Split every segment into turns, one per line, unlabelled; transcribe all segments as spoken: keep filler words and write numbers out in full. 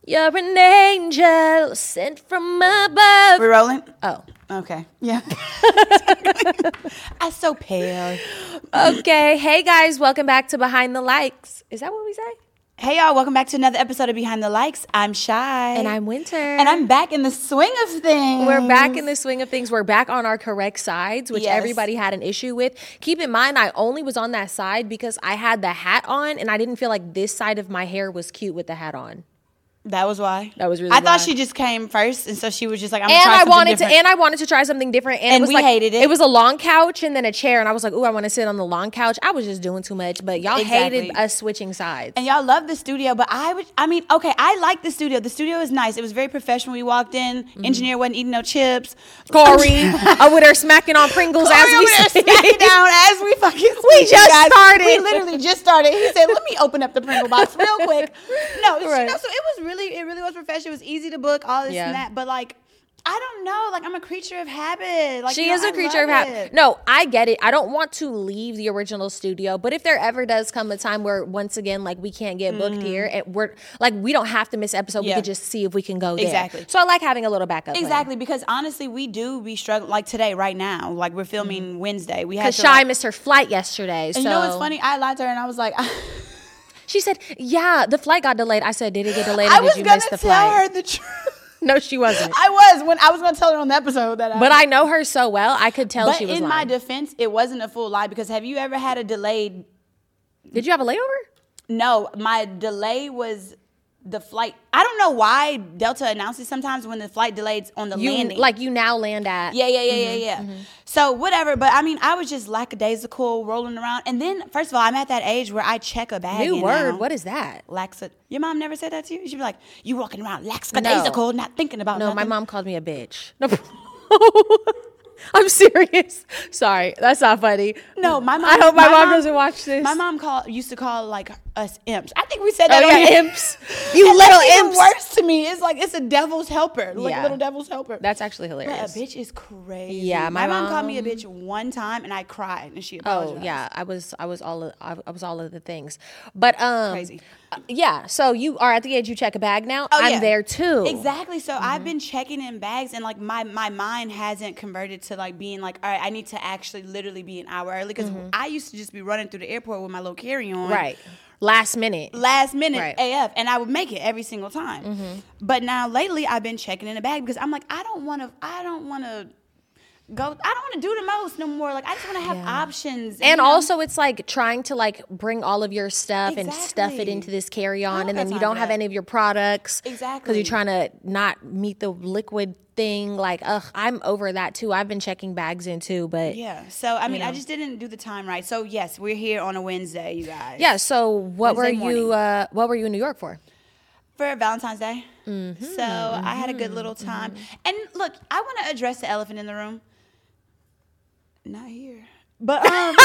You're an angel sent from above.
We're rolling?
Oh.
Okay. Yeah. I'm so pale.
Okay. Hey, guys. Welcome back to Behind the Likes. Is that what we say?
Hey, y'all. Welcome back to another episode of Behind the Likes. I'm Shy.
And I'm Winter.
And I'm back in the swing of things.
We're back in the swing of things. We're back on our correct sides, which
yes.
everybody had an issue with. Keep in mind, I only was on that side because I had the hat on, and I didn't feel like this side of my hair was cute with the hat on.
That was why.
That was really.
I
why.
thought she just came first, and so she was just like, "I'm gonna
and
try
I
something
wanted
different."
to, and I wanted to try something different, and,
And
it was
we
like,
hated it.
It was a long couch and then a chair, and I was like, "Ooh, I want to sit on the long couch." I was just doing too much, but y'all
Exactly.
hated us switching sides.
And y'all love the studio, but I would, I mean, okay, I like the studio. The studio is nice. It was very professional. We walked in, mm-hmm. engineer wasn't eating no chips.
Corey over there smacking on Pringles
Corey
as we
over there smacking down as we fucking speak,
We just
guys.
started.
We literally just started. He said, "Let me open up the Pringle box real quick." No,
Right.
you know, so it was really, it really was professional. It was easy to book, all this
Yeah.
and that, but like, I don't know. Like, I'm a creature of habit. Like,
She
you know,
is a
I
creature of
love
habit.
it.
No, I get it. I don't want to leave the original studio, but if there ever does come a time where once again, like we can't get booked
Mm-hmm.
here, and we're like we don't have to miss episode.
Yeah.
We could just see if we can go there.
Exactly.
So I like having a little backup.
Exactly, because honestly, we do be struggling. Like today, right now, like we're filming
Mm-hmm.
Wednesday. We had
Because
to,
Shy
like,
missed her flight yesterday.
and
so
you know what's funny? I lied to her and I was like,
she said, "Yeah, the flight got delayed." I said, "Did it get delayed? Or
I
did
was
you
gonna
miss the
tell
flight?"
her the truth.
No, she wasn't.
I was when I was gonna tell her on the episode that. I
But I know her so well, I could tell
But
she was
in
lying.
my defense, it wasn't a full lie because have you ever had a delayed?
Did you have a layover?
No, my delay was the flight. I don't know why Delta announces sometimes when the flight delays on the
You
landing.
like you now land at
Yeah, yeah, yeah, yeah, yeah. So whatever, but I mean, I was just lackadaisical rolling around. And then, first of all, I'm at that age where I check a bag.
new
in
word.
now.
What is that?
Laxa. Your mom never said that to you? She'd be like, "You walking around lackadaisical, not thinking about
No,
nothing."
my mom called me a bitch. No. I'm serious. Sorry, that's not funny.
No, my mom.
I hope my, mom, doesn't watch this.
My mom called used to call like us imps. I think we said that.
Oh
on
yeah,
here.
imps. You
And
little
that's even
imps.
worse to me. It's like it's a devil's helper, like
Yeah.
little devil's helper.
That's actually
But
hilarious.
a bitch is crazy.
Yeah,
my,
my
mom, called me a
mom-
bitch one time, and I cried, and she
Oh
apologized.
yeah, I was I was all of, I, I was all of the things, but um,
Crazy.
uh, yeah. So you are at the age you check a bag now.
Oh,
I'm
yeah.
there too.
Exactly. So
Mm-hmm.
I've been checking in bags, and like my my mind hasn't converted to like being like, all right, I need to actually literally be an hour early because I used to just be running through the airport with my little carry on.
Mm-hmm. Right. Last minute.
Last minute
Right. Mm-hmm.
A F, and I would make it every single time. But now lately, I've been checking in the bag because I'm like, I don't want to. I don't want to go. I don't want to do the most no more. Like I just want to have
Yeah.
options.
And
you know?
also, it's like trying to like bring all of your stuff and stuff it
Exactly.
into this
I
carry-on,
don't
and
got
then you
time
don't
for
have
that.
any of your products. Because
Exactly.
you're trying to not meet the liquid thing. Like, ugh, I'm over that too. I've been checking bags in too, but yeah.
Yeah. So I mean, I
know.
just didn't do the time right. So yes, we're here on a Wednesday, you guys.
So what
Wednesday
were you?
morning.
Uh, what were you in New York for?
For Valentine's Day.
Mm-hmm,
so I had a good little time. And look, I want to address the elephant in the room. Not here. But um,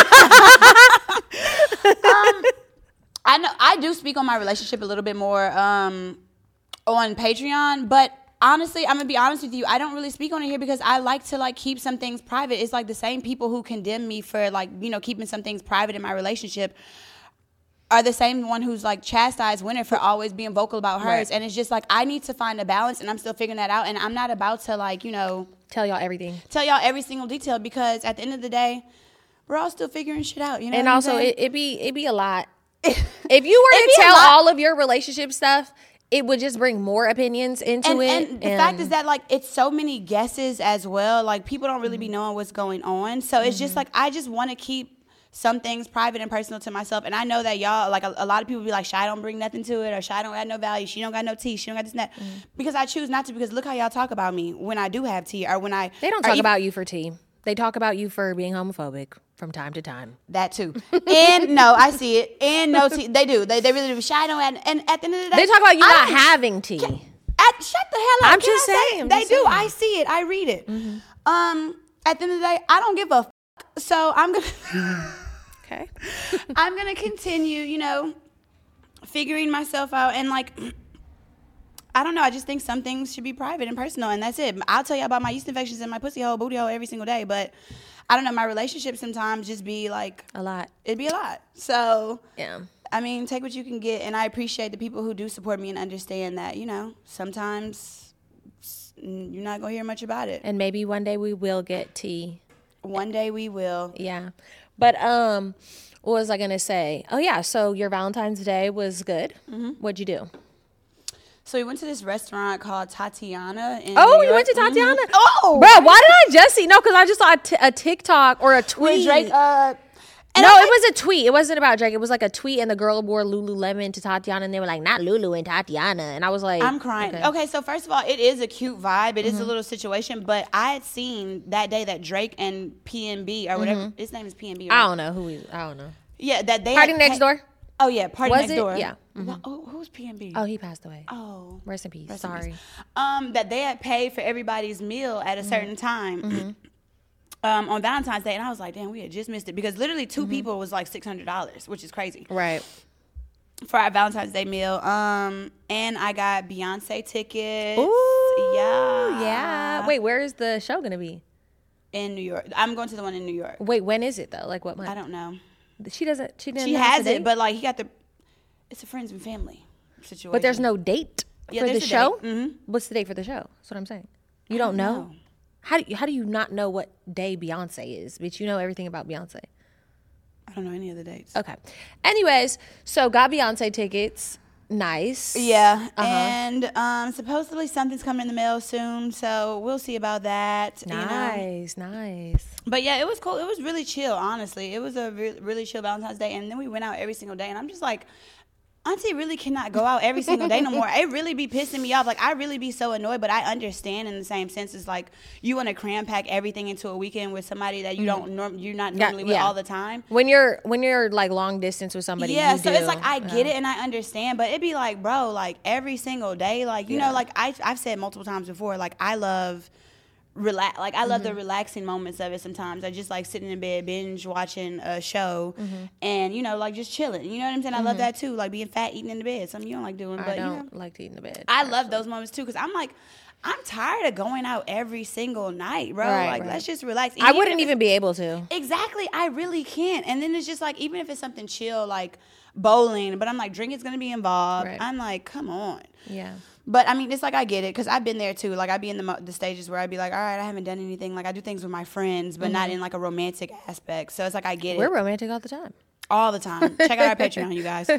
um I know I do speak on my relationship a little bit more um on Patreon, but honestly, I'm gonna be honest with you. I don't really speak on it here because I like to like keep some things private. It's like the same people who condemn me for like, you know, keeping some things private in my relationship are the same one who's like chastised Winter for always being vocal about hers.
Right.
And it's just like, I need to find a balance, and I'm still figuring that out. And I'm not about to like, you know,
Tell y'all everything.
tell y'all every single detail because at the end of the day, we're all still figuring shit out, you know?
And
what I'm
also,
saying?
it it be it be a lot. If you were
It'd
to
be a
tell
lot.
all of your relationship stuff, it would just bring more opinions into
and,
it.
and the fact is that like it's so many guesses as well. Like people don't really be knowing what's going on. So it's just like I just want to keep some things private and personal to myself. And I know that y'all like a, a lot of people be like, Shy don't bring nothing to it, or Shy don't got no value. She don't got no tea. She don't got this and that. Because I choose not to. Because look how y'all talk about me when I do have tea, or when I
they don't
or
talk
even-
about you for tea. They talk about you for being homophobic from time to time.
that too. And no, I see it. And no tea. They do. They they really do. Shy don't. And, and at the end of the day,
They talk about you
I
not
don't-
having tea.
At, shut the hell up.
I'm
Can
just
I say
saying,
it?
I'm
They
just
do.
saying.
I see it. I read it. Um, at the end of the day, I don't give a f- so I'm gonna
Okay.
I'm gonna continue, you know, figuring myself out, and like I don't know, I just think some things should be private and personal, and that's it. I'll tell you about my yeast infections and my pussy hole, booty hole every single day, but I don't know, my relationship sometimes just be like
A lot.
it'd be a lot. So
Yeah.
I mean, take what you can get, and I appreciate the people who do support me and understand that, you know, sometimes you're not going to hear much about it.
And maybe one day we will get tea.
One day we will.
Yeah. But um, what was I going to say? Oh, yeah. So your Valentine's Day was good. Mm-hmm. What'd you do?
So we went to this restaurant called Tatiana. In
oh,
New
you went to
York.
Tatiana?
Mm-hmm. Oh,
bro, why did I just see? No, because I just saw a, t- a TikTok or a tweet.
With Drake, uh,
no, like, it was a tweet. It wasn't about Drake. It was like a tweet, and the girl wore Lululemon to Tatiana, and they were like, not Lulu and Tatiana. And I was like,
I'm crying. Okay, okay so first of all, it is a cute vibe. It mm-hmm. is a little situation, but I had seen that day that Drake and P N B or whatever, mm-hmm. his name is P N B, right?
I don't know who he, I don't know.
Yeah, that they
Party
had,
Next Door?
Oh, yeah, Party
was
Next
it?
Door.
Yeah. Mm-hmm.
Well, oh, who's P N B?
Oh, he passed away.
Oh.
Rest in peace.
Rest
Sorry.
In peace. Um, that they had paid for everybody's meal at a mm-hmm. certain time. Mm-hmm. Um, on Valentine's Day, and I was like, damn, we had just missed it because literally two mm-hmm. people was like six hundred dollars, which is crazy.
Right.
For our Valentine's Day meal. Um, and I got Beyonce tickets.
Ooh,
yeah.
Yeah. Wait, where is the show going to be?
In New York. I'm going to the one in New York.
Wait, when is it though? Like what month?
I don't know.
She doesn't, she didn't
She has it, but like he got the, it's a friends and family situation.
But there's no date
yeah,
for the show?
Mm-hmm.
What's the date for the show? That's what I'm saying. You don't, don't know? know? How do you, how do you not know what day Beyonce is? But you know everything about Beyonce.
I don't know any of the dates.
Okay. Anyways, so got Beyonce tickets. Nice.
Yeah.
Uh-huh.
And um, supposedly something's coming in the mail soon, so we'll see about that.
Nice,
you know?
nice.
But yeah, it was cool. It was really chill, honestly. It was a re- really chill Valentine's Day. And then we went out every single day, and I'm just like, Auntie really cannot go out every single day no more. It really be pissing me off. Like, I really be so annoyed, but I understand in the same sense. It's like you want to cram pack everything into a weekend with somebody that you mm-hmm. don't norm- you're not normally yeah, with
yeah.
all the time.
When you're when you're like long distance with somebody,
yeah.
You
so
do.
It's like I get yeah. it and I understand, but it'd be like, bro, like every single day, like you yeah. know, like I I've said multiple times before, like I love. Relax, like I love mm-hmm. the relaxing moments of it. Sometimes I just like sitting in bed, binge watching a show, mm-hmm. and you know, like just chilling. You know what I'm saying? Mm-hmm. I love that too, like being fat, eating in the bed. Something you don't like doing, but
I don't
you know,
like to eat in the bed.
I actually. love those moments too, because I'm like, I'm tired of going out every single night, bro. Right, like right. let's just relax.
Even I wouldn't even be able to.
Exactly, I really can't. And then it's just like, even if it's something chill, like bowling, but I'm like, drinking's gonna be involved. Right. I'm like, come on.
Yeah.
But, I mean, it's like I get it because I've been there, too. Like, I'd be in the, mo- the stages where I'd be like, all right, I haven't done anything. Like, I do things with my friends, but mm-hmm. not in, like, a romantic aspect. So, it's like I get
We're
it.
We're romantic all the time.
All the time. Check out our Patreon, you guys.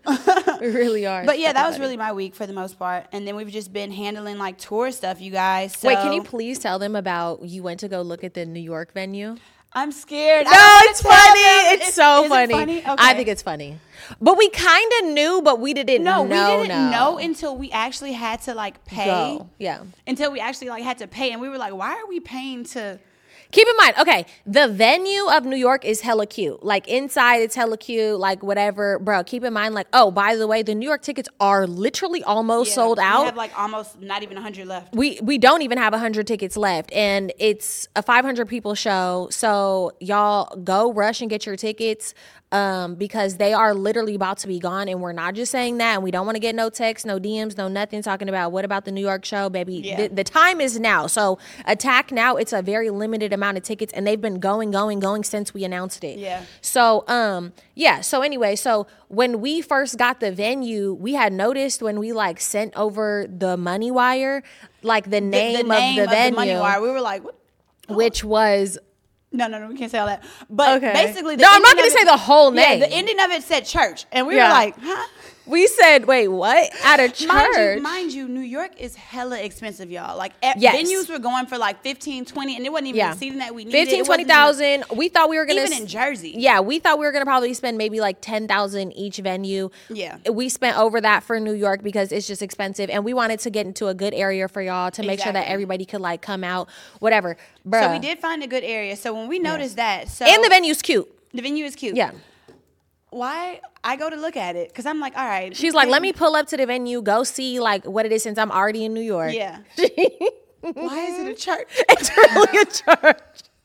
We really are.
But, yeah, that was really my week for the most part. And then we've just been handling, like, tour stuff, you guys. So.
Wait, can you please tell them about you went to go look at the New York venue?
I'm scared.
No, it's funny. It's, it's so funny.
It funny? Okay.
I think it's funny. But we kind of knew, but we didn't
no,
know.
we didn't
no.
know until we actually had to, like, pay.
Go. Yeah.
Until we actually, like, had to pay. And we were like, why are we paying to...
Keep in mind, okay, the venue of New York is hella cute. Like, inside, it's hella cute, like, whatever. Bro, keep in mind, like, oh, by the way, the New York tickets are literally almost
yeah,
sold out.
We have, like, almost not even one hundred left.
We we don't even have one hundred tickets left. And it's a five hundred people show. So, y'all go rush and get your tickets um, because they are literally about to be gone. And we're not just saying that. And we don't want to get no texts, no D Ms, no nothing talking about what about the New York show, baby.
Yeah.
The, the time is now. So, attack now. It's a very limited amount of tickets, and they've been going, going, going since we announced it.
Yeah.
So, um, yeah. So anyway, so when we first got the venue, we had noticed when we like sent over the money wire, like the name,
the, the name
of the
of
venue,
the money wire, we were like, what?
Which was.
No, no, no, we can't say all that. But
okay.
basically, the
no, I'm not going to
it,
say the whole name.
Yeah, the ending of it said church, and we
yeah.
were like, huh?
We said, wait, what? At a church?
Mind you, mind you, New York is hella expensive, y'all. Like, yes. venues were going for like fifteen, twenty, and it wasn't even yeah. the seating that we needed.
fifteen, twenty thousand. We thought we were going to.
Even in Jersey.
Yeah, we thought we were going to probably spend maybe like ten thousand each venue.
Yeah.
We spent over that for New York because it's just expensive, and we wanted to get into a good area for y'all to make exactly. sure that everybody could like come out, whatever. Bruh.
So we did find a good area. So when we noticed yeah. that. So
and the venue's cute.
The venue is cute.
Yeah.
Why I go to look at it because I'm like, all right.
She's like, let me pull up to the venue, go see like what it is since I'm already in New York.
Yeah. Why is it a church?
It's really a church.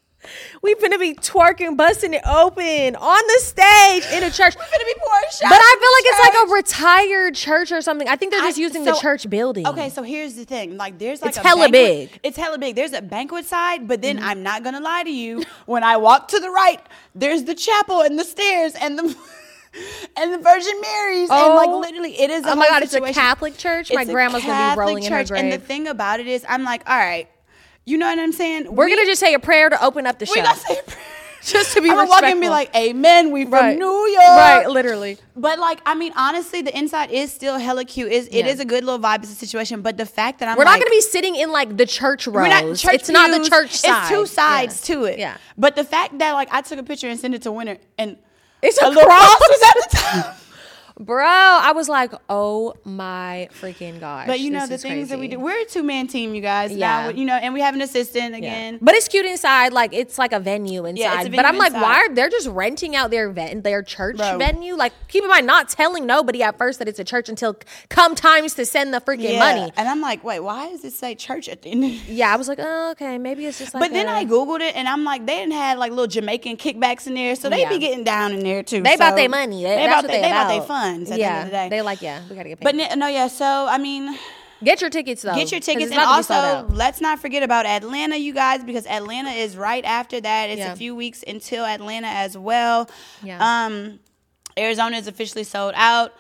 We finna be twerking, busting it open on the stage in a church.
We finna be pouring shots.
But I feel like it's like a retired church or something. I think they're just I, using so, the church building.
Okay, so here's the thing. Like, there's like
it's
a
hella
banquet.
big.
It's hella big. There's a banquet side, but then mm-hmm. I'm not gonna lie to you. When I walk to the right, there's the chapel and the stairs and the. and the Virgin Mary's.
Oh.
And like literally it is a
Oh my
whole
God,
situation.
it's a Catholic church.
It's
My
a
grandma's going to be
Catholic
rolling in her
church.
grave.
And the thing about it is, I'm like, all right, you know what I'm saying?
We're we, going to just say a prayer to open up the show.
We got to say a prayer.
Just to be
I'm
respectful.
gonna walk in and be like, amen, we from
right.
New York.
Right, literally.
But like, I mean, honestly, the inside is still hella cute. It's,
Yeah.
It is a good little vibe. It's a situation. But the fact that I'm
We're
like,
not going to be sitting in like the church rows.
we're not church
it's not the
pews.
church side.
It's two sides
yeah.
to it.
Yeah.
But the fact that like I took a picture and sent it to Winter and
It's
a
a
little
cross.
cross was at the top.
Bro, I was like, oh my freaking gosh.
But you know
this
the
is
things that we
crazy.
do. We're a two man team, you guys.
Yeah.
Now, you know, and we have an assistant again.
Yeah. But it's cute inside. Like it's like a venue inside.
Yeah, it's a
but
venue
I'm like,
inside.
why are they just renting out their ven- their church
Bro.
venue? Like, keep in mind, not telling nobody at first that it's a church until come times to send the freaking
Yeah.
money.
And I'm like, wait, why does it say church at the end? Of
Yeah, I was like, oh, okay, maybe it's just like.
But then
a-
I Googled it and I'm like, they didn't have like little Jamaican kickbacks in there. So they
Yeah.
be getting down in there too.
They
so
about their money. They,
They
that's
about,
what
they,
they,
they about
about
their funds at
yeah,
the end of the day.
they like, yeah, we gotta get paid.
But no, no, yeah. So I mean,
get your tickets though.
get your
'cause
tickets,
it's
and
about to be sold
also
out.
let's not forget about Atlanta, you guys, because Atlanta is right after that. It's
Yeah.
a few weeks until Atlanta as well.
Yeah.
Um, Arizona is officially sold out.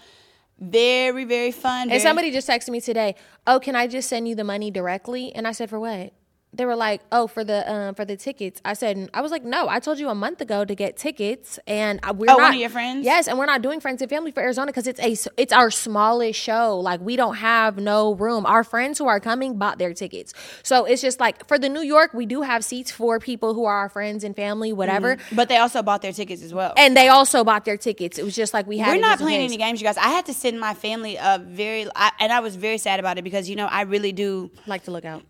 Very, very fun.
And
very-
somebody just texted me today. Oh, can I just send you the money directly? And I said, for what? They were like, oh, for the um, for the tickets. I said, I was like, no, I told you a month ago to get tickets, and I- we're
Oh,
not.
one of your friends?
Yes, and we're not doing friends and family for Arizona because it's a it's our smallest show. Like we don't have no room. Our friends who are coming bought their tickets, so it's just like for the New York, we do have seats for people who are our friends and family, whatever.
But they also bought their tickets as well.
And they also bought their tickets. It was just like we had.
We're
it
not
just in
playing
case.
any games, you guys. I had to send my family a very, I, and I was very sad about it because you know I really do.
Like to look out.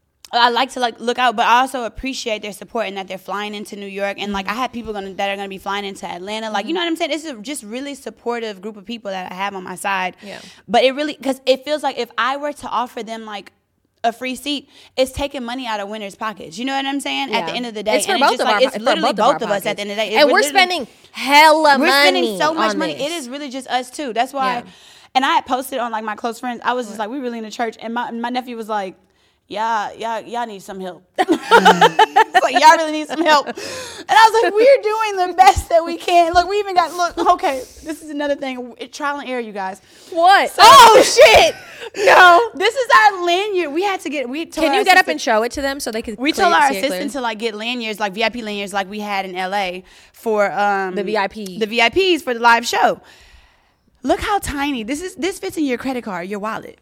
I like to like look out, but I also appreciate their support and that they're flying into New York. And like I had people gonna, that are going to be flying into Atlanta. Like, you know what I'm saying? It's a just really supportive group of people that I have on my side.
Yeah.
But it really, because it feels like if I were to offer them like a free seat, it's taking money out of winners' pockets. You know what I'm saying? At the
Yeah.
end of the day,
It's for
and
both
just
of
like,
our-
it's
for
literally
both of
both
our
of us at the end of the day. It-
And we're
literally-
spending hella
we're
money.
spending so much
on
money.
this.
It is really just us too. That's why.
Yeah.
And I had posted on like my close friends. I was just like, we really in the church, and my my nephew was like, yeah, y'all, y'all need some help. It's like, y'all really need some help. And I was like, we're doing the best that we can. Look, we even got, look, okay, this is another thing. It, trial and error, you guys.
What?
So-
oh shit! No.
This is our lanyard. We had to get, we told
Can
our
you get up
assistant-
and show it to them so they can?
we
clear-
told our
see it
assistant
clear?
to like get lanyards, like V I P lanyards, like we had in L A for um,
The V I P.
the V I Ps for the live show. Look how tiny this is. This fits in your credit card, your wallet.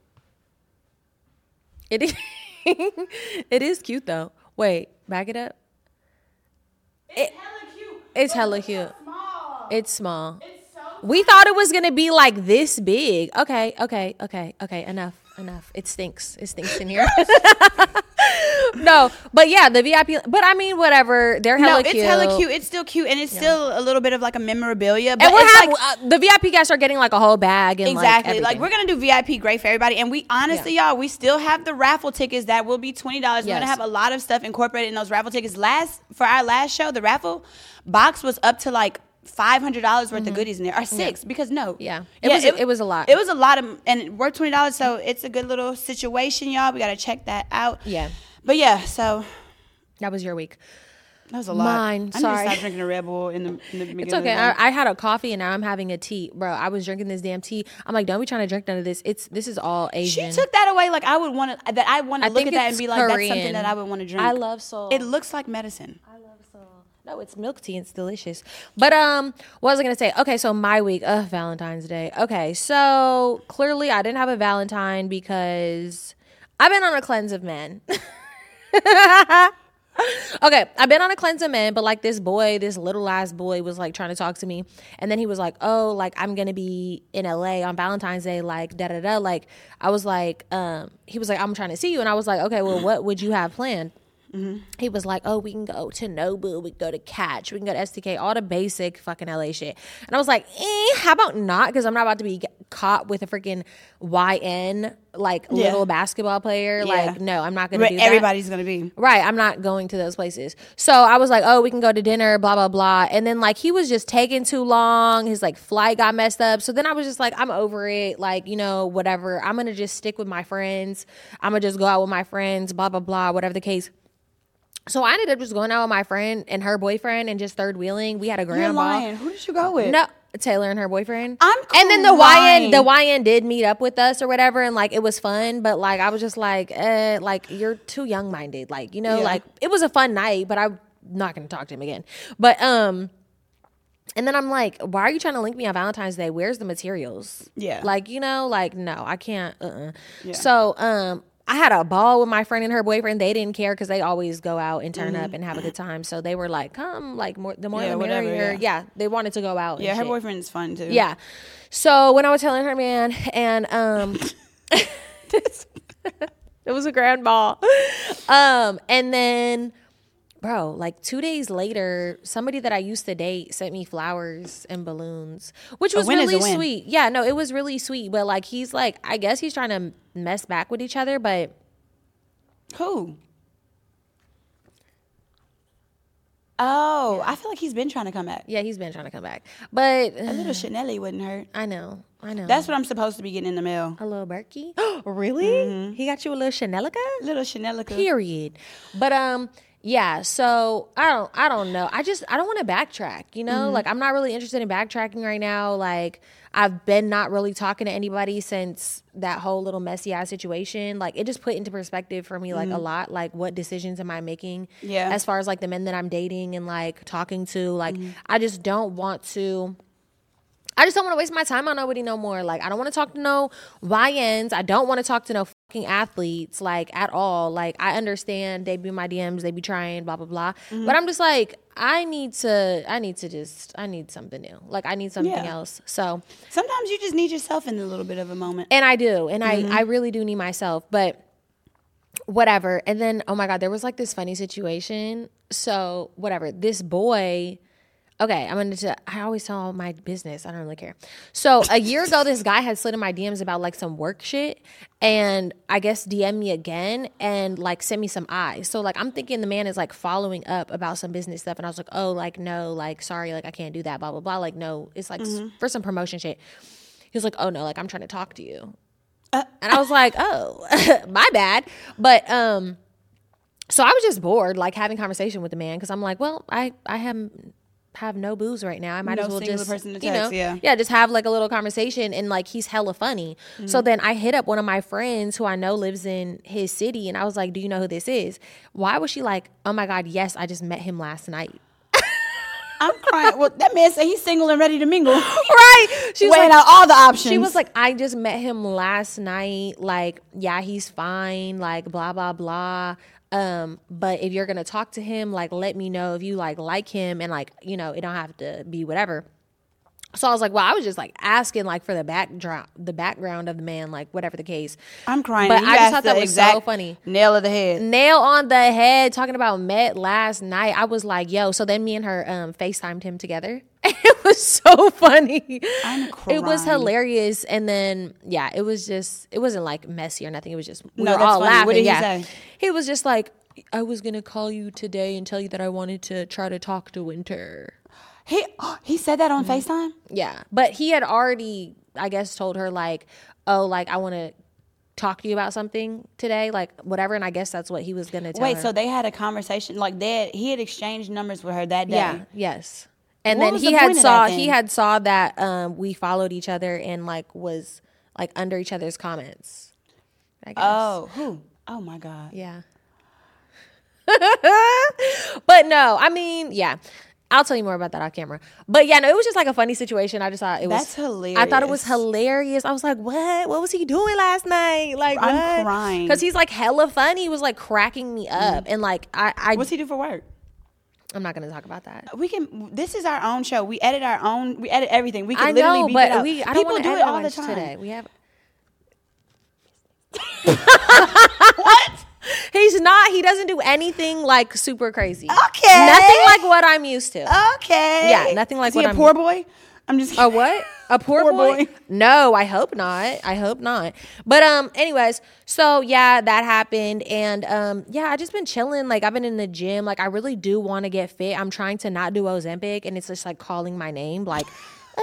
It is. It is cute though. Wait, back it up.
It's hella cute.
It's
but
hella
look
cute.
how small.
It's small.
It's so
We thought it was gonna be like this big. Okay, okay, okay, okay. Enough, enough. It stinks. It stinks in here. No, but yeah, the V I P. But I mean, whatever. They're hella
no, it's
cute.
hella cute. It's still cute, and it's still a little bit of like a memorabilia. But
And we're
it's
have,
like,
uh, the V I P guys are getting like a whole bag and
exactly.
like,
Like,
everything.
we're gonna do V I P great for everybody, and we honestly, y'all, we still have the raffle tickets that will be twenty dollars. We're
Yes.
gonna have a lot of stuff incorporated in those raffle tickets. Last for our last show, the raffle box was up to like five hundred dollars worth of goodies in there, or six because no,
Mm-hmm. Yeah. It was- it was a lot.
It was a lot of, and it worth twenty dollars. So it's a good little situation, y'all. We gotta check that out.
Yeah.
But yeah, so
That was your week.
that was a lot.
Mine,
I need to
sorry.
stop drinking a Red Bull in the, in the beginning.
It's
of the
okay.
month.
I, I had a coffee and now I'm having a tea, bro. I was drinking this damn tea. I'm like, don't be trying to drink none of this. It's this is all
She
Asian.
took that away like I would want to. That I want
I
to look
think
at that and
it's
be like, that's something
Korean.
that I would want to drink.
I love Seoul.
It looks like medicine.
I love Seoul. No, it's milk tea. It's delicious. But um, what was I gonna say? Okay, so my week, uh, Valentine's Day. Okay, so clearly I didn't have a Valentine because I've been on a cleanse of men. Okay, I've been on a cleanse of men, but like this boy, this little ass boy was like trying to talk to me. And then he was like, oh, like I'm going to be in L A on Valentine's Day, like da da da. Like I was like, um, he was like, I'm trying to see you. And I was like, okay, well, what would you have planned? Mm-hmm. He was like, oh, we can go to Nobu, we can go to Catch, we can go to S T K, all the basic fucking L A shit. And I was like, eh, how about not? Because I'm not about to be caught with a freaking Y N, like
Yeah.
little basketball player.
Yeah.
Like, no, I'm not going to
But
do that.
everybody's gonna be.
Right, I'm not going to those places. So I was like, oh, we can go to dinner, blah, blah, blah. And then, like, he was just taking too long. His, like, flight got messed up. So then I was just like, I'm over it. Like, you know, whatever. I'm going to just stick with my friends. I'm going to just go out with my friends, blah, blah, blah, whatever the case. So I ended up just going out with my friend and her boyfriend and just third wheeling. We had a grand
You're
ball.
lying. Who did you go with?
No, Taylor and her boyfriend.
I'm
and then the Y N
crying.
the Y N did meet up with us or whatever, and like it was fun, but like I was just like, eh, like you're too young minded, like you know,
Yeah.
like it was a fun night, but I'm not gonna talk to him again. But um, and then I'm like, why are you trying to link me on Valentine's Day? Where's the materials?
Yeah.
like you know, like no, I can't. Uh, uh
Yeah.
So um. I had a ball with my friend and her boyfriend. They didn't care because they always go out and turn up and have a good time. So they were like, come, like, more, the more
Yeah,
the
whatever,
merrier.
yeah.
Yeah. They wanted to go out.
Yeah,
and
her
shit.
boyfriend's fun too.
Yeah. So when I was telling her, man, and um, it was a grand ball. Um, and then, bro, like two days later, somebody that I used to date sent me flowers and balloons, which was
win is a
really
win.
sweet. Yeah, no, it was really sweet. But like, he's like, I guess he's trying to mess back with each other, but.
Who? Oh, I feel like he's been trying to come back.
Yeah, he's been trying to come back. But
A little Chanel wouldn't hurt.
I know. I know.
That's what I'm supposed to be getting in the mail.
a little Berkey. Really?
Mm-hmm.
He got you a little Chanelica?
Little Chanel.
Period. But um yeah, so I don't I don't know. I just I don't want to backtrack, you know?
Mm-hmm.
Like I'm not really interested in backtracking right now. Like I've been not really talking to anybody since that whole little messy ass situation. Like it just put into perspective for me like a lot, like what decisions am I making
Mm-hmm. Yeah.
as far as like the men that I'm dating and like talking to. Like
Mm-hmm.
I just don't want to I just don't want to waste my time on nobody no more. Like, I don't want to talk to no Y Ns. I don't want to talk to no fucking athletes, like, at all. Like, I understand they be in my D Ms, they be trying, blah, blah, blah.
Mm-hmm.
But I'm just like, I need to, I need to just, I need something new. Like, I need something
Yeah.
else. So,
Sometimes you just need yourself in a little bit of a moment.
and I do. And
Mm-hmm.
I, I really do need myself. But whatever. And then, oh my God, there was like this funny situation. So, whatever. This boy... Okay, I'm gonna. T- I always tell all my business. I don't really care. So a year ago, this guy had slid in my D Ms about like some work shit, and I guess D M me again and like sent me some eyes. So like I'm thinking the man is like following up about some business stuff, and I was like, oh, like no, like sorry, like I can't do that, blah blah blah. Like no, it's like s- for some promotion shit. He was like, oh no, like I'm trying to talk to you,
Uh,
and I was like, oh, my bad, but um. So I was just bored, like having conversation with the man, because I'm like, well, I I have have no booze right now. I might
No
as well
singular
just
person to
you know,
text, yeah.
yeah, just have like a little conversation, and like he's hella funny. So then I hit up one of my friends who I know lives in his city, and I was like, do you know who this is? Why was she like, oh my God, yes, I just met him last night.
I'm crying. Well, that man said he's single and ready to mingle.
Right? She was
Weighing
like,
out all the options.
She was like, I just met him last night. Like, yeah, he's fine. Like, blah, blah, blah. Um, but if you're going to talk to him, like, let me know if you like, like him, and like, you know, it don't have to be whatever. So I was like, well, I was just like asking like for the backdrop, the background of the man, like whatever the case.
I'm crying.
But
You
I just
asked
thought that
the
was so
exact
funny.
Nail of the head.
Nail on the head, talking about met last night. I was like, yo. So then me and her um, FaceTimed him together. It was so funny.
I'm
It was
crying.
hilarious. And then, yeah, it was just, it wasn't like messy or nothing. It was just, we
No,
were
that's
all
funny.
laughing.
What did he
yeah.
say?
He was just like, I was going to call you today and tell you that I wanted to try to talk to Winter.
He he said that on
Mm-hmm.
FaceTime?
Yeah. But he had already, I guess, told her like, oh, like I want to talk to you about something today, like whatever. And I guess that's what he was going to tell
Wait,
her.
so they had a conversation like that. He had exchanged numbers with her that day.
Yeah. Yes. And
What
then
was
he
the
had
point of
saw
that
he
then?
had saw that um, we followed each other and like was like under each other's comments. I guess.
Oh, who? Oh my God.
Yeah. But no, I mean, yeah. I'll tell you more about that off camera. But yeah, no, it was just like a funny situation. I just thought it was
That's hilarious.
I thought it was hilarious. I was like, what? What was he doing last night? Like,
I'm
what?
crying.
Because he's like hella funny. He was like cracking me up. And like I, I
What's he do for work?
I'm not gonna talk about that.
We can. This is our own show. We edit our own. We edit everything. We can
I
literally
know,
beep it
but
out.
we I don't
People
want to
do
edit
it
a
all the
bunch
time.
today. We have
What?
He's not. He doesn't do anything like super crazy.
Okay.
Nothing like what I'm used to.
Okay.
Yeah, nothing like
is he
what
a
I'm-
poor boy? I'm just.
A what? A poor,
Poor
boy?
boy.
No, I hope not. I hope not. But um, anyways, so yeah, that happened, and um, yeah, I just been chilling. Like I've been in the gym. Like I really do want to get fit. I'm trying to not do Ozempic, and it's just like calling my name, like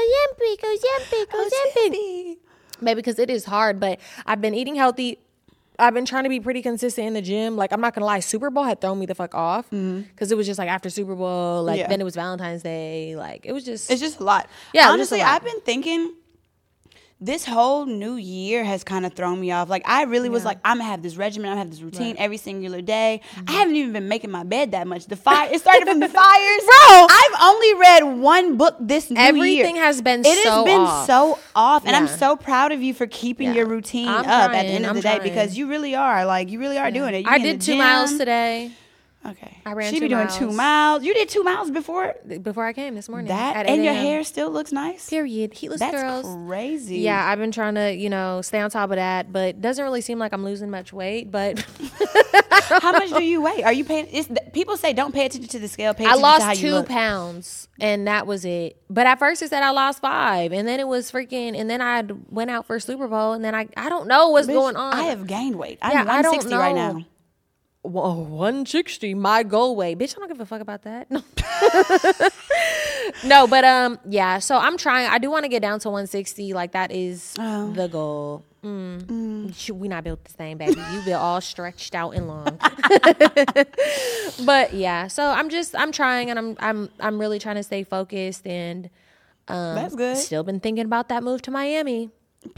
Ozempic, Ozempic, Ozempic. Maybe because it is hard, but I've been eating healthy. I've been trying to be pretty consistent in the gym. Like, I'm not gonna lie, Super Bowl had thrown me the fuck off because mm-hmm. it was just like after Super Bowl, like yeah. then it was Valentine's Day. Like, it was just
it's just a lot.
Yeah,
honestly,
lot.
I've been thinking this whole new year has kind of thrown me off. Like, I really yeah. was like, I'm gonna have this regimen, I'm gonna have this routine right. every singular day. Mm-hmm. I haven't even been making my bed that much. The fire, it started from the fires.
Bro,
I've only read one book this new
Everything
year.
Everything has been
it
so
has been
off.
so off. And
yeah.
I'm so proud of you for keeping yeah. your routine
I'm
up
trying,
at the end of
I'm
the day
trying.
because you really are. Like, you really are
yeah.
doing it. You
I did two
gym.
miles today.
Okay.
I ran
she
two
be doing
miles.
two miles. You did two miles before?
Before I came this morning.
That and your hair still looks nice?
Period. Heatless
That's
girls.
crazy.
Yeah, I've been trying to, you know, stay on top of that, but it doesn't really seem like I'm losing much weight, but.
How much do you weigh? Are you paying? It's, people say don't pay attention to the scale. Pay attention
I lost
to how you
two
look.
pounds, and that was it. But at first it said I lost five, and then it was freaking, and then I went out for Super Bowl, and then I, I don't know what's
Bitch,
going on.
I have gained weight. I'm
yeah,
one sixty right now.
Whoa, one sixty, my goal weight. Bitch, I don't give a fuck about that. No. no, but um, yeah, so I'm trying. I do want to get down to one sixty. Like, that is oh. the goal. Mm. Mm. We not built the same, baby. You built all stretched out and long. But yeah, so I'm just, I'm trying, and I'm, I'm, I'm really trying to stay focused, and um,
that's good.
Still been thinking about that move to Miami.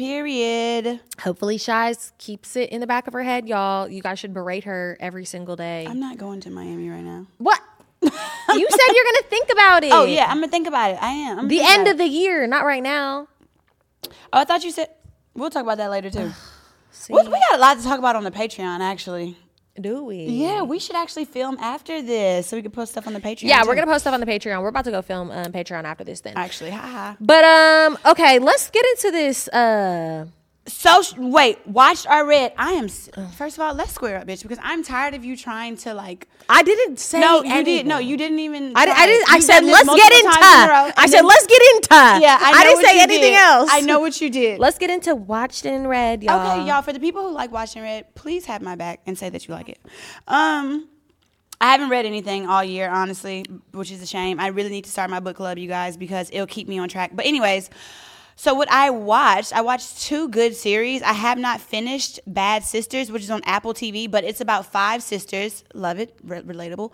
Period.
Hopefully Shies keeps it in the back of her head, y'all. You guys should berate her every single day.
I'm not going to Miami right now.
What? You said you're going to think about it.
Oh, yeah. I'm going to think about it. I am. I'm
the end of the year, not right now.
Oh, I thought you said... We'll talk about that later, too. we, we got a lot to talk about on the Patreon, actually.
Do we?
Yeah, we should actually film after this so we can post stuff on the Patreon.
Yeah,
too.
we're going to post stuff on the Patreon. We're about to go film um, Patreon after this then.
Actually, haha.
But, um, okay, let's get into this. Uh,
so, wait, watched or read? I am, first of all, let's square up, bitch, because I'm tired of you trying to, like.
I didn't say
No, you
anything.
did. No, you didn't even.
I, I didn't.
You
I said, let's get into.
I
I said,
then,
let's get into.
Yeah, I, know
I didn't
what
say
you
anything
did.
else.
I know what you did.
Let's get into watched and read, y'all.
Okay, y'all. For the people who like watching read, please have my back and say that you like it. Um. I haven't read anything all year, honestly, which is a shame. I really need to start my book club, you guys, because it'll keep me on track. But anyways, so what I watched, I watched two good series. I have not finished Bad Sisters, which is on Apple T V, but it's about five sisters. Love it. Re- relatable.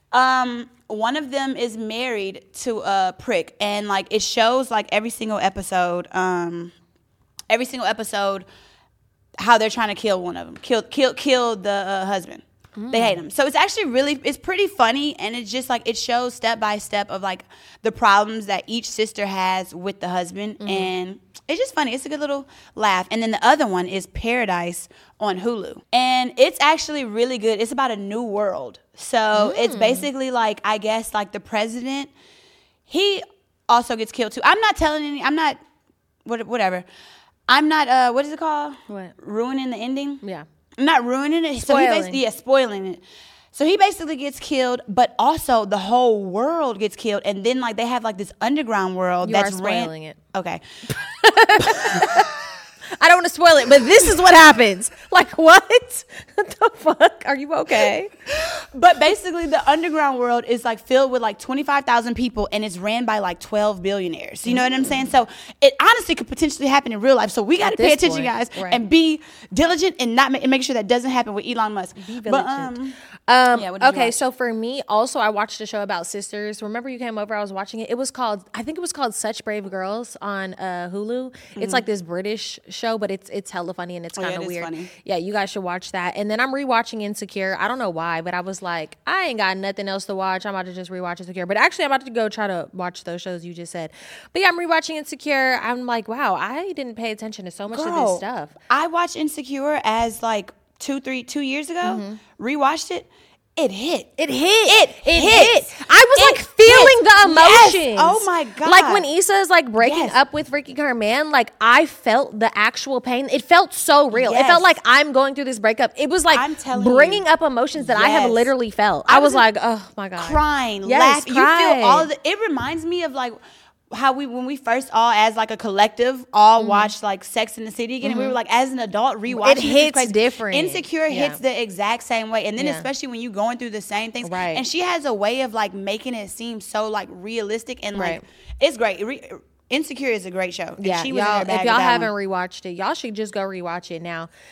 Um, one of them is married to a prick, and, like, it shows, like, every single episode, um, every single episode, how they're trying to kill one of them, kill, kill, kill the uh, husband. Mm. They hate him. So it's actually really, it's pretty funny, and it's just like, it shows step by step of, like, the problems that each sister has with the husband, mm. and it's just funny. It's a good little laugh. And then the other one is Paradise on Hulu, and it's actually really good. It's about a new world. So mm. it's basically like, I guess, like, the president, he also gets killed too. I'm not telling any, I'm not, whatever. I'm not, uh, what is it called?
What?
Ruining the ending?
Yeah.
I'm not ruining it.
Spoiling.
So he basically, yeah, spoiling it. So he basically gets killed, but also the whole world gets killed. And then, like, they have, like, this underground world
you
that's
are spoiling
ran-
it.
Okay.
I don't want to spoil it, but this is what happens. Like, what? What the fuck? Are you okay?
But basically, the underground world is, like, filled with, like, twenty-five thousand people, and it's ran by, like, twelve billionaires. You know mm. what I'm saying? So it honestly could potentially happen in real life. So we got to pay attention, point, guys, right. and be diligent and not ma- and make sure that doesn't happen with Elon Musk.
Be
but, um,
um,
yeah,
okay, so for me, also, I watched a show about sisters. Remember you came over, I was watching it. It was called, I think it was called Such Brave Girls on uh, Hulu. Mm-hmm. It's like this British show, but it's it's hella funny and it's kind of oh, yeah, weird. Funny. Yeah, you guys should watch that. And then I'm rewatching Insecure. I don't know why, but I was like, I ain't got nothing else to watch. I'm about to just rewatch Insecure. But actually, I'm about to go try to watch those shows you just said. But yeah, I'm rewatching Insecure. I'm like, wow, I didn't pay attention to so much Girl, of this stuff.
I watched Insecure as like two, three, two years ago. Mm-hmm. Rewatched it. It hit.
It hit.
It,
it
hit.
hit. I was
it
like feeling
hit.
the emotions.
Yes. Oh my God.
Like when Issa is like breaking
yes.
up with freaking her man, like I felt the actual pain. It felt so real.
Yes.
It felt like I'm going through this breakup. It was like
I'm telling
bringing
you.
up emotions that
yes.
I have literally felt. I, I was, was like, oh my God.
Crying,
yes,
laughing. You feel all of the, it reminds me of like, how we when we first all as like a collective all mm-hmm. watched like Sex in the City again, mm-hmm. and we were like as an adult rewatching
it hits different.
Insecure
yeah.
hits the exact same way, and then yeah. especially when you going through the same things,
right?
And she has a way of like making it seem so like realistic and like
right.
it's great. Re- Insecure is a great show.
Yeah,
she was
y'all,
in her bag
if y'all haven't
one.
rewatched it, y'all should just go rewatch it now.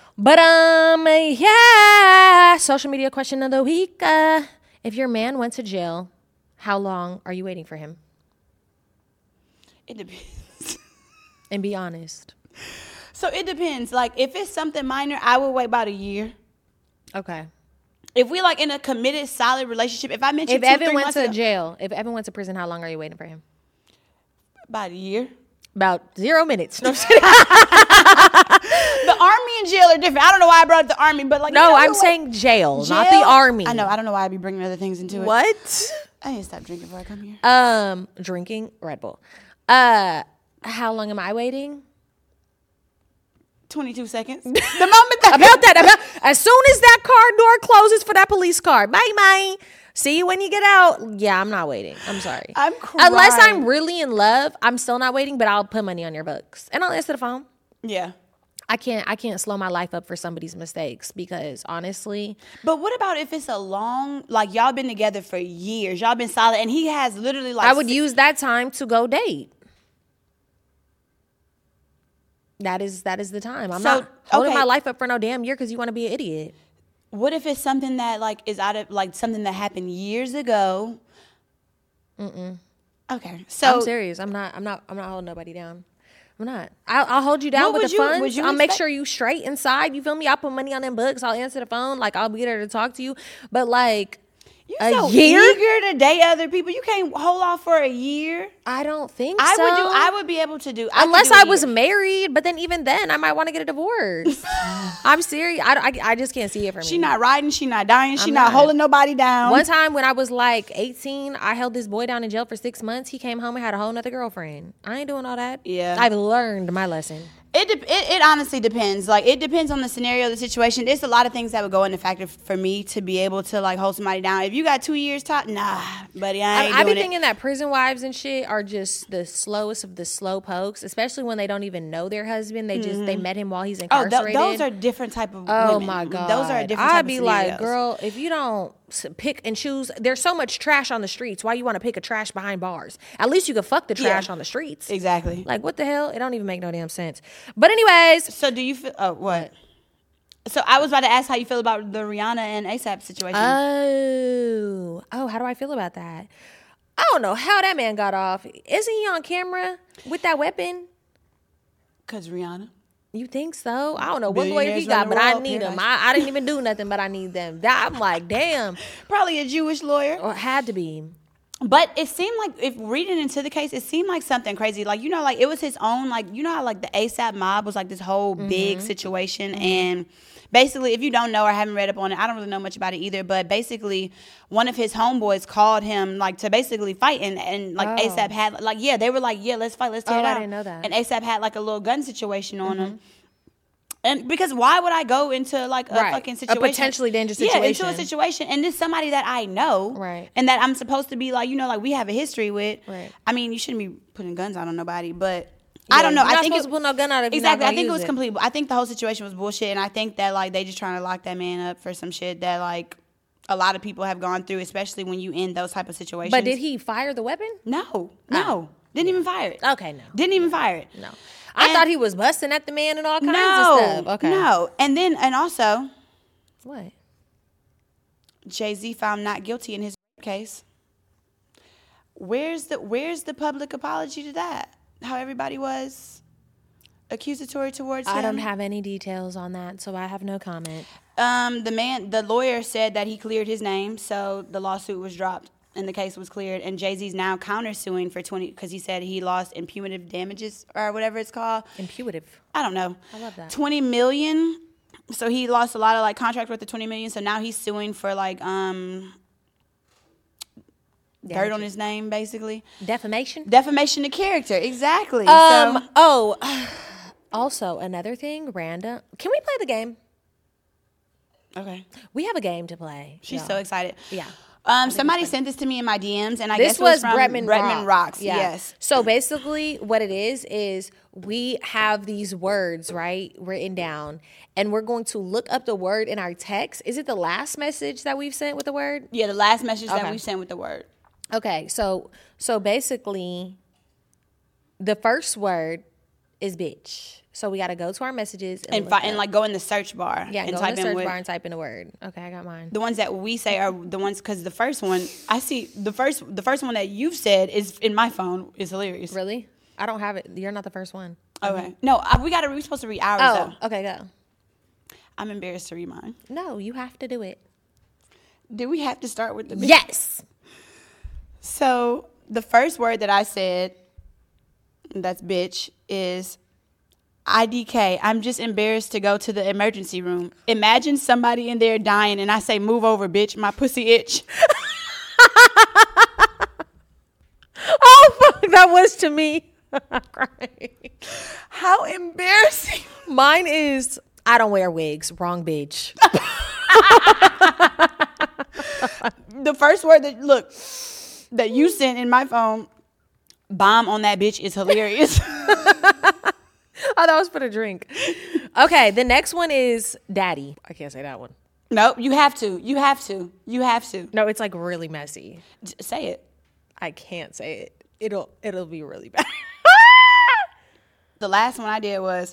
But um, yeah. Social media question of the week. Uh, if your man went to jail, how long are you waiting for him?
It depends.
And be honest.
So it depends. Like, if it's something minor, I would wait about a year.
Okay.
If we like in a committed, solid relationship, if I mentioned
If
two,
Evan
three
went
months
to
ago,
jail, if Evan went to prison, how long are you waiting for him?
about a year.
About zero minutes. No, I'm kidding.
The army and jail are different. I don't know why I brought up the army, but like
No,
you know,
I'm
like,
saying jail,
jail,
not the army.
I know. I don't know why I'd be bringing other things into it.
What?
I need to stop drinking before I come here.
Um, drinking Red Bull. Uh, how long am I waiting?
twenty-two seconds. The moment that
About that, about as soon as that car door closes for that police car, bye bye. See you when you get out. Yeah, I'm not waiting. I'm sorry.
I'm crying.
Unless I'm really in love, I'm still not waiting. But I'll put money on your books and I'll answer the phone.
Yeah.
I can't. I can't slow my life up for somebody's mistakes because honestly.
But what about if it's a long, like y'all been together for years, y'all been solid, and he has literally like
I would
six,
use that time to go date. That is that is the time. I'm
So,
not holding
okay.
my life up for no damn year because you want to be an idiot.
What if it's something that like is out of like something that happened years ago? Mm-mm. Okay, so
I'm serious. I'm not. I'm not. I'm not holding nobody down. I'm not. I'll, I'll hold you down
What
with
would
the
you-
funds.
would you
I'll make
expect-
sure you straight inside. You feel me? I'll put money on them books. I'll answer the phone. Like I'll be there to talk to you. But like
you
a
so
year?
eager to date other people. You can't hold off for a year.
I don't think
I
so.
would do. I would be able to do. I could
Unless
do a
I was
year.
married, but then even then, I might want to get a divorce. I'm serious. I, I, I just can't see it for me.
She not riding. She not dying. She
I'm
not,
not.
holding nobody down.
One time when I was like eighteen, I held this boy down in jail for six months. He came home and had a whole nother girlfriend. I ain't doing all that.
Yeah.
I've learned my lesson.
It, de- it it honestly depends. Like it depends on the scenario, the situation. There's a lot of things that would go into factor for me to be able to like hold somebody down. If you got two years top, nah, buddy, I ain't
I, I be
doing it.
thinking that prison wives and shit are just the slowest of the slow pokes, especially when they don't even know their husband. They just they met him while he's
Oh,
incarcerated.
th- those are different type of.
Oh
women.
my god,
those are a different. Type
I'd
of
be
scenarios.
like, girl, if you don't s- pick and choose, there's so much trash on the streets. Why you want to pick a trash behind bars? At least you could fuck the trash
Yeah.
on the streets.
Exactly.
Like what the hell? It don't even make no damn sense. But anyways,
So do you feel? Oh, what? So I was about to ask how you feel about the Rihanna and ASAP situation.
oh, oh, how do I feel about that? I don't know how that man got off. Isn't he on camera with that weapon?
Cause Rihanna.
You think so? I don't know what lawyer he
Billionaires
got,
run the
but I
world,
need him.
paradise.
I, I didn't even do nothing, but I need them. That, I'm like, damn,
Probably a Jewish lawyer.
or had to be.
But it seemed like, if reading into the case, it seemed like something crazy. Like, you know, like it was his own, like, you know how like the ASAP mob was like this whole
Mm-hmm.
big situation. And basically, if you don't know or haven't read up on it, I don't really know much about it either. But basically, one of his homeboys called him like to basically fight. And, and like
Oh.
ASAP had, like, yeah, they were like, yeah, let's fight, let's tear
Oh,
it
I
out.
didn't know that.
And ASAP had like a little gun situation on him. And because why would I go into like a
Right.
fucking
A
situation,
potentially dangerous
Yeah, into a
situation.
situation, and this somebody that I know,
Right.
and that I'm supposed to be like, you know, like we have a history with.
Right.
I mean, you shouldn't be putting guns out on nobody, but I don't know.
You're
I
not
think
supposed
it,
to pull no gun out if you're not
exactly. I
gonna
think it
use
was
it.
complete. I think the whole situation was bullshit, and I think that like they just trying to lock that man up for some shit that like a lot of people have gone through, especially when you in those type of situations.
But did he fire the weapon?
No, no, didn't even fire it.
Okay, no.
Didn't even fire it.
No. I
And-
thought he was busting at the man and all kinds
No,
of stuff. Okay.
no, and then and also.
What?
Jay-Z found not guilty in his case. Where's the Where's the public apology to that? How everybody was accusatory towards him.
I don't have any details on that, so I have no comment.
Um, the man, the lawyer said that he cleared his name, so the lawsuit was dropped and the case was cleared. And Jay-Z's now countersuing for twenty because he said he lost impunitive damages or whatever it's called.
Imputive.
I don't know.
I love that.
Twenty million. So he lost a lot of like contract worth of twenty million. So now he's suing for like um dirt on
Damages.
his name, basically.
Defamation?
Defamation of character, exactly.
Um.
so
Oh. Also, another thing, random. Can we play the game?
okay,
We have a game to play.
she's
y'all.
so excited.
Yeah.
Um, somebody sent this to me in my D Ms, and I
This
guess it was,
was
from
Bretman,
Bretman
Rock.
Rocks.
Yeah.
Yes.
So basically, what it is is we have these words right written down, and we're going to look up the word in our text. Is it the last message that we've sent with the word?
Yeah, the last message that
Okay.
we sent with the word.
Okay. So so basically, the first word is bitch. So we got to go to our messages
and, and, fi- and like go in the search bar.
Yeah,
and
go
type
in the search
in
bar and type in a word. Okay, I got mine.
The ones that we say are the ones because the first one I see the first the first one that you've said is in my phone is hilarious.
Really? I don't have it. You're not the first one.
Okay. Mm-hmm. No, I, we got to. We're supposed to read ours.
Oh,
though.
okay, go.
I'm embarrassed to read mine.
No, you have to do it.
Do we have to start with the bitch?
Yes.
So the first word that I said, that's bitch, is I D K. I'm just embarrassed to go to the emergency room. Imagine somebody in there dying and I say, move over, bitch. My pussy itch.
Oh, fuck. That was to me. I'm crying.
How embarrassing.
Mine is, I don't wear wigs. Wrong bitch.
The first word that, look, that you sent in my phone, bomb on that bitch, is hilarious.
Oh, that was for the drink. Okay, the next one is daddy. I can't say that one.
Nope, you have to. You have to. You have to.
No, it's like really messy.
J- say it.
I can't say it. It'll it'll be really bad.
The last one I did was,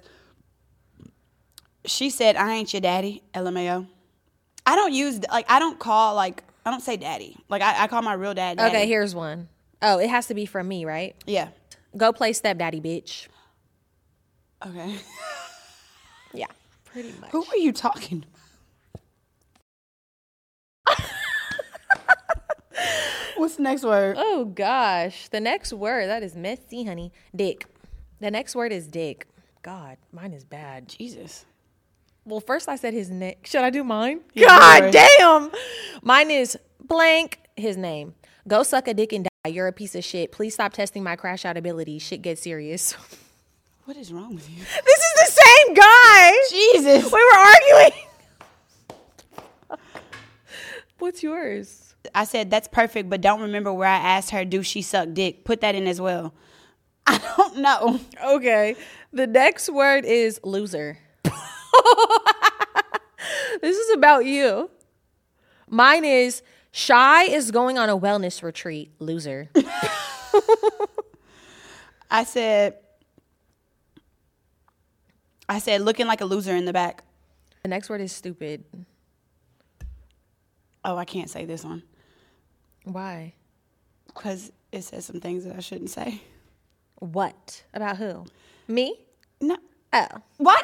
she said, I ain't your daddy, L M A O. I don't use, like, I don't call, like, I don't say daddy. Like, I, I call my real dad daddy.
Okay, here's one. Oh, it has to be from me, right?
Yeah.
Go play stepdaddy, bitch.
Okay.
Yeah, pretty much.
Who are you talking about? What's the next word?
Oh, gosh. The next word, that is messy, honey. Dick. The next word is dick. God, mine is bad.
Jesus.
Well, first I said his name. Should I do mine?
Yeah,
God damn. Mine is blank, his name. Go suck a dick and die. You're a piece of shit. Please stop testing my crash out ability. Shit gets serious.
What is wrong with you?
This is the same guy.
Jesus.
We were arguing. What's yours?
I said, that's perfect, but don't remember where I asked her, do she suck dick? Put that in as well. I don't know.
Okay. The next word is loser. This is about you. Mine is shy is going on a wellness retreat. Loser.
I said, I said, looking like a loser in the back.
The next word is stupid.
Oh, I can't say this one.
Why?
Because it says some things that I shouldn't say.
What? About who? Me?
No.
Oh.
Why?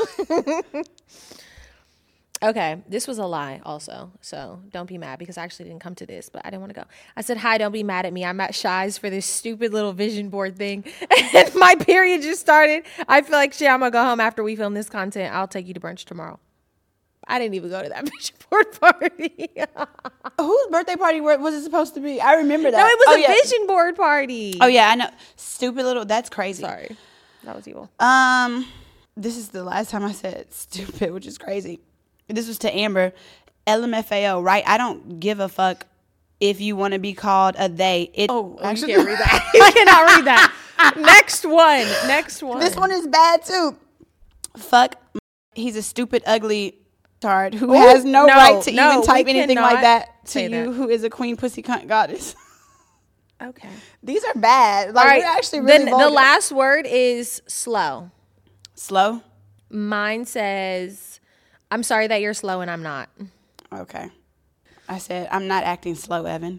Okay, this was a lie also, so don't be mad because I actually didn't come to this, but I didn't want to go. I said, hi, don't be mad at me. I'm at Shy's for this stupid little vision board thing, and my period just started. I feel like shit, I'm going to go home after we film this content. I'll take you to brunch tomorrow. I didn't even go to that vision board party.
Whose birthday party was it supposed to be? I remember that.
No, it was
oh,
a
yeah.
vision board party.
Oh, yeah, I know. Stupid little, that's crazy.
Sorry, that was evil.
Um, This is the last time I said stupid, which is crazy. This was to Amber. L M F A O, right? I don't give a fuck if you want to be called a they. It,
oh, actually, you can't read that. You cannot read that. Next one. Next one.
This one is bad, too. Fuck. He's a stupid, ugly tard who
Ooh,
has no,
no
right to
no,
even type anything like that to
say
you,
that.
who is a queen pussy cunt goddess.
Okay.
These are bad. Like,
All right.
we're actually really
the,
vulgar.
the last word is slow.
Slow?
Mine says, I'm sorry that you're slow and I'm not.
Okay. I said, I'm not acting slow, Evan.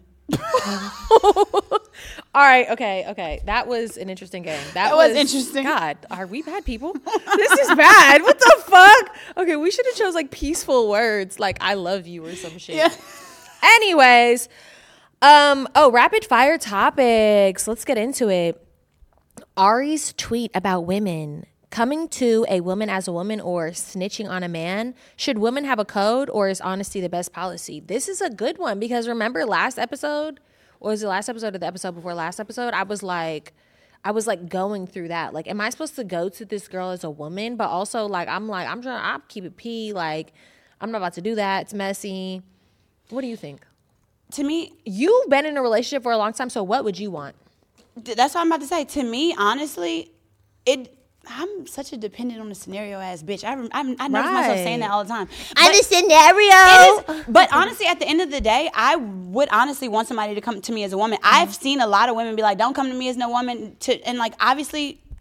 All right. Okay. Okay. That was an interesting game. That,
That was interesting.
God, are we bad people? This is bad. What the fuck? Okay. We should have chose like peaceful words like I love you or some shit.
Yeah.
Anyways. Um, oh, rapid fire topics. Let's get into it. Ari's tweet about women. Coming to a woman as a woman or snitching on a man. Should women have a code or is honesty the best policy? This is a good one because remember last episode, or was it last episode or the episode before last episode? I was like, I was like going through that. Like, am I supposed to go to this girl as a woman? But also like, I'm like, I'm trying, I'll keep it pee. Like, I'm not about to do that. It's messy. What do you think?
To me,
You've been in a relationship for a long time. So what would you want?
th- that's what I'm about to say. To me, honestly, it... I'm such a dependent on the scenario ass bitch. I, rem- I'm, I know myself saying that all the time.
I'm
But
the scenario.
it is, but honestly, at the end of the day, I would honestly want somebody to come to me as a woman.
Mm-hmm.
I've seen a lot of women be like, "Don't come to me as no woman." To and like, obviously,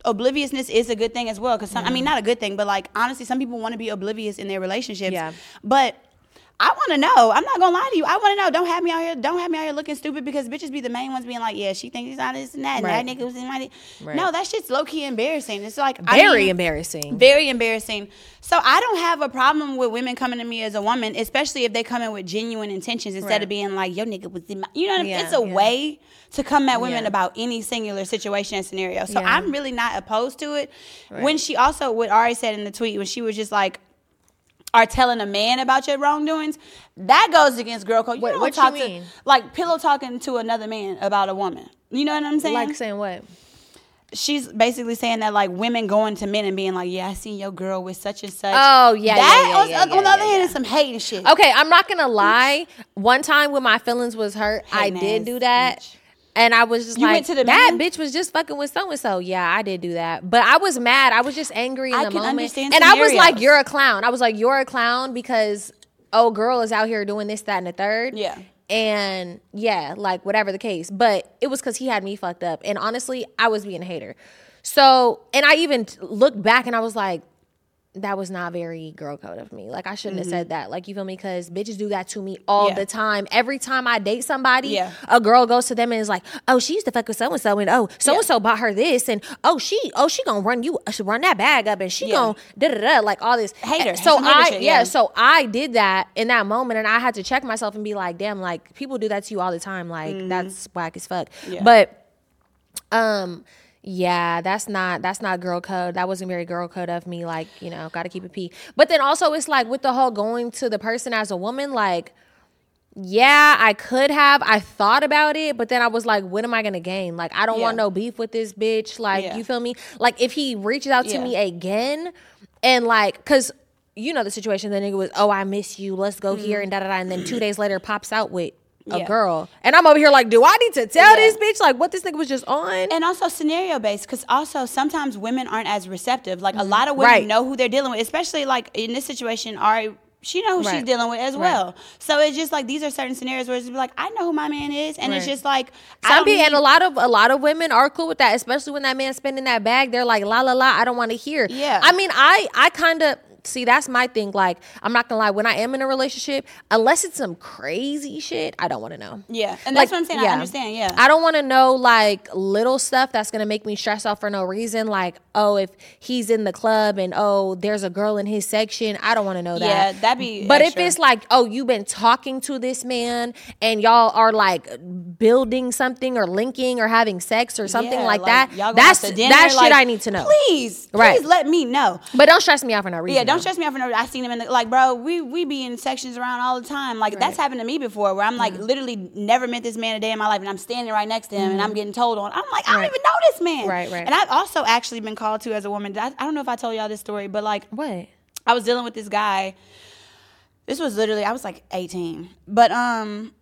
obliviousness is a good thing as well. Because, mm. I mean, not a good thing, but, like, honestly, some people want to be oblivious in their relationships.
Yeah.
But I want to know. I'm not going to lie to you. I want to know. Don't have me out here. Don't have me out here looking stupid because bitches be the main ones being like, yeah, she thinks he's not this and that. Right. And that nigga was in my... Right. No, that shit's low-key embarrassing. It's like...
Very
I mean,
embarrassing.
Very embarrassing. So I don't have a problem with women coming to me as a woman, especially if they come in with genuine intentions instead right. of being like, yo, nigga was in my... You know what I mean? Yeah, it's a yeah. way to come at women yeah. about any singular situation and scenario. So yeah. I'm really not opposed to it. Right. When she also... What Ari said in the tweet, when she was just like... are telling a man about your wrongdoings, that goes against girl code. You
Wait,
don't
what
talk
you mean?
To, like, pillow talking to another man about a woman. You know what I'm saying?
Like saying what?
She's basically saying that, like, women going to men and being like, yeah, I seen your girl with such and such.
Oh, yeah,
that,
yeah, yeah,
on,
yeah,
on
yeah,
the other
yeah,
hand,
yeah.
is some hating shit.
Okay, I'm not going to lie. One time when my feelings was hurt,
Hating
I did
ass
do that.
bitch.
And I was just
You
like,
went to the
that
man?
bitch was just fucking with so-and-so. Yeah, I did do that. But I was mad. I was just angry in
I
the
can
moment.
understand
And I was like,
scenarios.
you're a clown. I was like, you're a clown because, oh, girl is out here doing this, that, and the third.
Yeah.
And yeah, like whatever the case. But it was because he had me fucked up. And honestly, I was being a hater. So, and I even looked back and I was like, that was not very girl code of me. Like, I shouldn't mm-hmm. have said that. Like, you feel me? Because bitches do that to me all
yeah.
the time. Every time I date somebody,
yeah.
a girl goes to them and is like, oh, she used to fuck with so-and-so. And, oh, so-and-so yeah. bought her this. And, oh, she oh she gonna run you, she run that bag up. And she yeah. gonna da-da-da, like all this.
Hater.
So, I,
shit,
yeah.
yeah,
so I did that in that moment. And I had to check myself and be like, damn, like, people do that to you all the time. Like, mm-hmm. that's whack as fuck. Yeah. But, um... yeah, that's not that's not girl code. That wasn't very girl code of me. Like, you know, got to keep it P. But then also it's like with the whole going to the person as a woman, like, yeah, I could have. I thought about it, but then I was like, what am I going to gain? Like, I don't yeah. want no beef with this bitch. Like, yeah. you feel me? Like, if he reaches out to yeah. me again and like, because you know the situation, the nigga was, oh, I miss you. Let's go mm-hmm. here and da-da-da. And then two days later pops out with a yeah. girl. And I'm over here like, do I need to tell yeah. this bitch like what this nigga was just on?
And also scenario based, because also sometimes women aren't as receptive. Like mm-hmm. a lot of women right. know who they're dealing with, especially like in this situation, Ari, she know who right. she's dealing with as right. well. So it's just like these are certain scenarios where it's like, I know who my man is, and right. it's just like
some people, and a lot of a lot of women are cool with that, especially when that man's spending that bag. They're like, la la la, I don't want to hear.
Yeah.
I mean, I I kind of. See, that's my thing. Like, I'm not gonna lie. When I am in a relationship, unless it's some crazy shit, I don't want to know.
Yeah, and that's like, what I'm saying. Yeah. I understand. Yeah,
I don't want to know like little stuff that's gonna make me stress out for no reason. Like, oh, if he's in the club and oh, there's a girl in his section, I don't want to know that.
Yeah, that'd be.
But
extra.
if it's like, oh, you've been talking to this man and y'all are like building something or linking or having sex or something
yeah,
like,
like
that, that's that
like,
shit I need to know.
Please, please
right.
let me know.
But don't stress me out for no reason.
Yeah, don't stress me out for no reason. I seen him in the, like, bro, we we be in sections around all the time. Like, right. that's happened to me before where I'm like, mm-hmm. literally never met this man a day in my life and I'm standing right next to him mm-hmm. and I'm getting told on. I'm like, I don't
right.
even know this man.
Right, right.
And I've also actually been called to as a woman. I, I don't know if I told y'all this story, but like,
what?
I was dealing with this guy. This was literally, I was like eighteen. But um,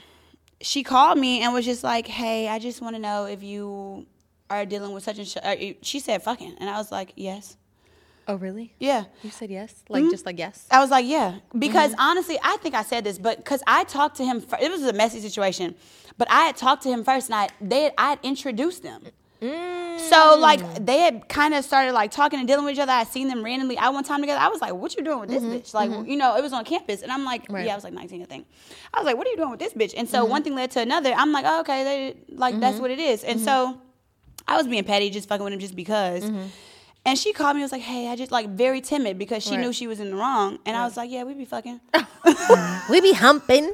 she called me and was just like, hey, I just want to know if you are dealing with such and such. She said fucking. And I was like, yes.
Oh, really?
Yeah.
You said yes? Like, mm-hmm. just like yes?
I was like, yeah. Because mm-hmm. honestly, I think I said this, but because I talked to him, for, it was a messy situation, but I had talked to him first and I, they had, I had introduced them. Mm. So, like, they had kind of started, like, talking and dealing with each other. I seen them randomly out one time together. I was like, what you doing with this mm-hmm. bitch? Like, mm-hmm. you know, it was on campus. And I'm like, right. yeah, I was like nineteen, I think. I was like, what are you doing with this bitch? And so mm-hmm. one thing led to another. I'm like, oh, okay, they, like, mm-hmm. that's what it is. And mm-hmm. so I was being petty, just fucking with him just because. Mm-hmm. And she called me and was like, hey, I just, like, very timid because she right. knew she was in the wrong. And right. I was like, yeah, we be fucking.
We be humping.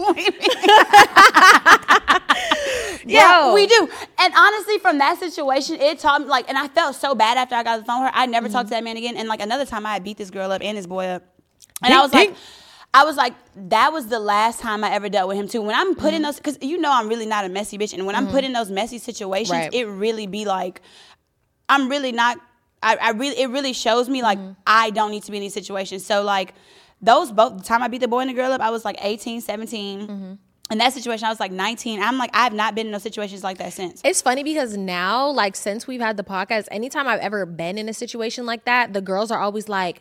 Yeah, we do. And honestly, from that situation, it taught me, like, and I felt so bad after I got the phone with her. I never mm-hmm. talked to that man again. And, like, another time I had beat this girl up and this boy up. And ding, I was ding. like, I was like, that was the last time I ever dealt with him, too. When I'm put in mm-hmm. those, because you know I'm really not a messy bitch. And when mm-hmm. I'm put in those messy situations, right. it really be like, I'm really not. I, I really, it really shows me like mm-hmm. I don't need to be in these situations. So like those both, the time I beat the boy and the girl up, I was like eighteen, seventeen. Mm-hmm. In that situation, I was like nineteen. I'm like, I have not been in those situations like that since.
It's funny because now, like since we've had the podcast, anytime I've ever been in a situation like that, the girls are always like,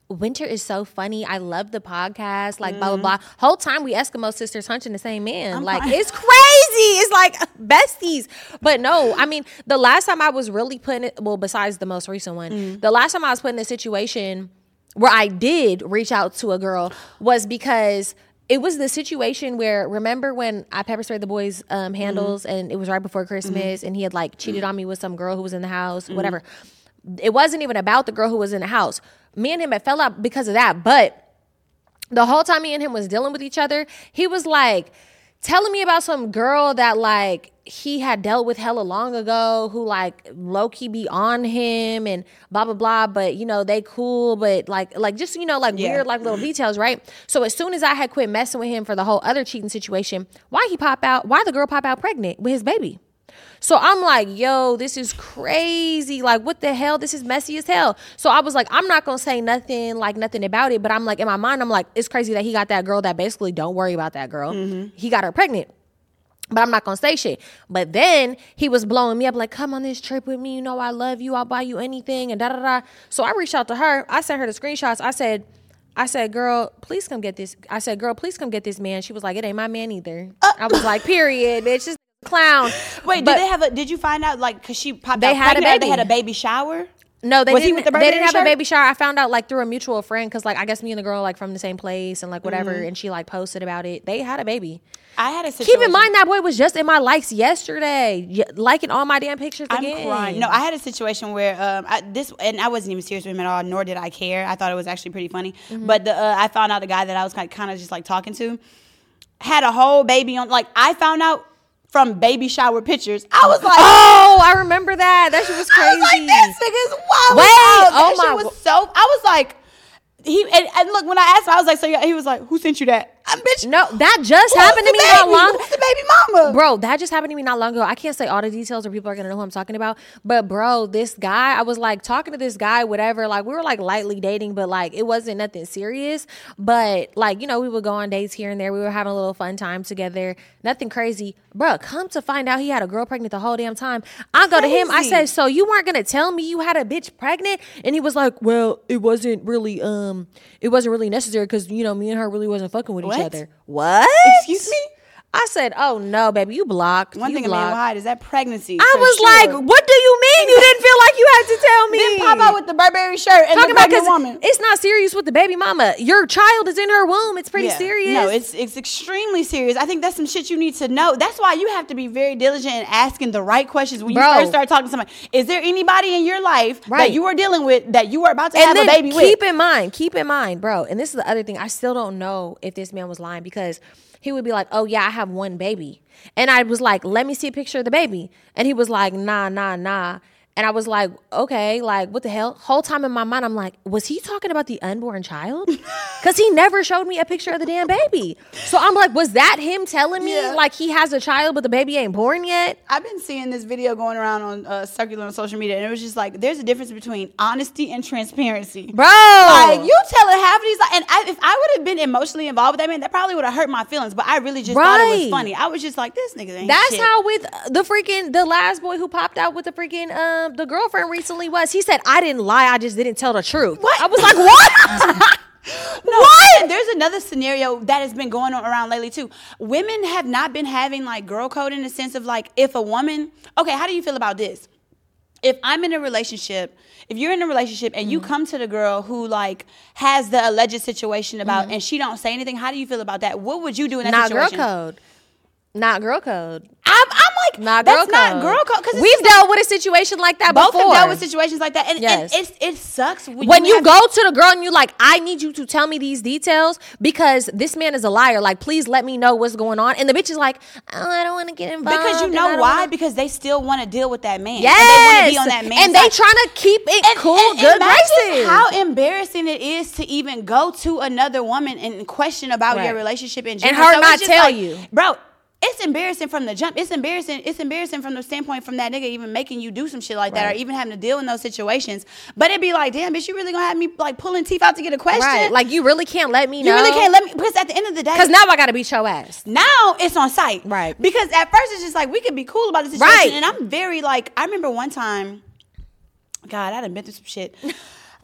Winter is so funny. I love the podcast. Like, mm. blah, blah, blah. Whole time we Eskimo sisters hunching the same man. I'm like, fine. It's crazy. It's like besties. But no, I mean, the last time I was really putting it, well, besides the most recent one, mm. the last time I was put in a situation where I did reach out to a girl was because it was the situation where, remember when I pepper sprayed the boys' um, handles mm-hmm. and it was right before Christmas mm-hmm. and he had like cheated mm-hmm. on me with some girl who was in the house, mm-hmm. whatever. It wasn't even about the girl who was in the house. Me and him had fell out because of that. But the whole time me and him was dealing with each other, he was like telling me about some girl that like he had dealt with hella long ago who like low-key be on him and blah, blah, blah. But, you know, they cool. But like, like just, you know, like yeah. weird like little details, right? So as soon as I had quit messing with him for the whole other cheating situation, why he pop out, why the girl pop out pregnant with his baby? So I'm like, yo, this is crazy. Like, what the hell? This is messy as hell. So I was like, I'm not going to say nothing, like nothing about it. But I'm like, in my mind, I'm like, it's crazy that he got that girl that basically don't worry about that girl. Mm-hmm. He got her pregnant. But I'm not going to say shit. But then he was blowing me up like, come on this trip with me. You know I love you. I'll buy you anything and da-da-da. So I reached out to her. I sent her the screenshots. I said, I said, girl, please come get this. I said, girl, please come get this man. She was like, it ain't my man either. Uh- I was like, period, bitch. This clown.
Wait, but did they have a, did you find out like, cause she popped they out
had
pregnant,
a baby.
They had a baby shower?
No, they
was
didn't.
He with the
they didn't have
shirt?
a baby shower. I found out like through a mutual friend because like I guess me and the girl like from the same place and like whatever, mm-hmm. and she like posted about it. They had a baby.
I had a situation.
Keep in mind that boy was just in my likes yesterday, liking all my damn pictures
I'm
again.
Crying. No, I had a situation where um I, this and I wasn't even serious with him at all, nor did I care. I thought it was actually pretty funny. Mm-hmm. But the uh, I found out the guy that I was kind of just like talking to had a whole baby on. Like I found out. From baby shower pictures, I was like,
"Oh, I remember that. That shit was crazy."
I was like, "This nigga's wild."
Wait,
out.
oh
that
my!
Shit was so. I was like, he and, and look when I asked him, I was like, "So he was like, who sent you that?" I'm bitch.
No, that just happened to me not long.
Who's the baby mama?
Bro, that just happened to me not long ago. I can't say all the details or people are gonna know who I'm talking about. But bro, this guy, I was like talking to this guy, whatever. Like we were like lightly dating, but like it wasn't nothing serious. But like, you know, we would go on dates here and there. We were having a little fun time together. Nothing crazy. Bro, come to find out he had a girl pregnant the whole damn time. I go crazy. to him, I said, so you weren't gonna tell me you had a bitch pregnant? And he was like, well, it wasn't really um it wasn't really necessary because you know me and her really wasn't fucking with
what?
each other. What?
Excuse me?
I said, oh no, baby, you blocked.
One
you
thing
blocked.
a man will hide is that pregnancy.
I was sure. like, what do you mean you didn't feel like you had to tell me?
Then pop out with the Burberry shirt and
Talking
the pregnant woman.
It's not serious with the baby mama. Your child is in her womb. It's pretty yeah. serious.
No, it's it's extremely serious. I think that's some shit you need to know. That's why you have to be very diligent in asking the right questions when you Bro. first start talking to somebody. Is there anybody in your life right. that you are dealing with that you are about to
and
have
then
a baby
keep
with?
Keep in mind, keep in mind, bro. And this is the other thing. I still don't know if this man was lying because he would be like, oh, yeah, I have one baby. And I was like, let me see a picture of the baby. And he was like, nah, nah, nah. And I was like, okay, like, what the hell? Whole time in my mind, I'm like, was he talking about the unborn child? Because he never showed me a picture of the damn baby. So I'm like, was that him telling me, yeah. like, he has a child, but the baby ain't born yet?
I've been seeing this video going around on uh, circular on social media, and it was just like, there's a difference between honesty and transparency.
Bro!
Like, you telling half of these, and I, if I would have been emotionally involved with that man, that probably would have hurt my feelings, but I really just right. thought it was funny. I was just like, this nigga ain't
That's
shit.
how with the freaking, the last boy who popped out with the freaking, um, the girlfriend recently was. He said, I didn't lie, I just didn't tell the truth.
What?
I was like, what?
No, what? There's another scenario that has been going on around lately too. Women have not been having like girl code in the sense of like, if a woman, okay, how do you feel about this? If I'm in a relationship, if you're in a relationship and mm-hmm. you come to the girl who like has the alleged situation about mm-hmm. and she don't say anything, how do you feel about that? What would you do in that
not
situation?
Not girl code. Not girl code.
I'm, I'm like,
not
that's
girl
not
code.
girl code. Cause
We've dealt with a situation like that
both
before.
Both have dealt with situations like that. And,
yes.
and it's, it sucks. When,
when
you,
you go to the girl and you're like, I need you to tell me these details because this man is a liar. Like, please let me know what's going on. And the bitch is like, oh, I don't want to get involved.
Because you know why? Wanna... Because they still want to deal with that man.
Yes.
And they want to be on that man.
And they trying to keep it and, cool, and, good graces.
How embarrassing it is to even go to another woman and question about right. your relationship in general.
And her
so
not tell
like,
you.
Bro, it's embarrassing from the jump. It's embarrassing. It's embarrassing from the standpoint from that nigga even making you do some shit like that right. or even having to deal in those situations. But it'd be like, damn, bitch, you really gonna have me like pulling teeth out to get a question?
Right. Like you really can't let me know.
You really can't let me because at the end of the day,
because now I gotta beat your ass.
Now it's on site,
right?
Because at first it's just like we could be cool about the situation,
right.
and I'm very like I remember one time, God, I done been through some shit.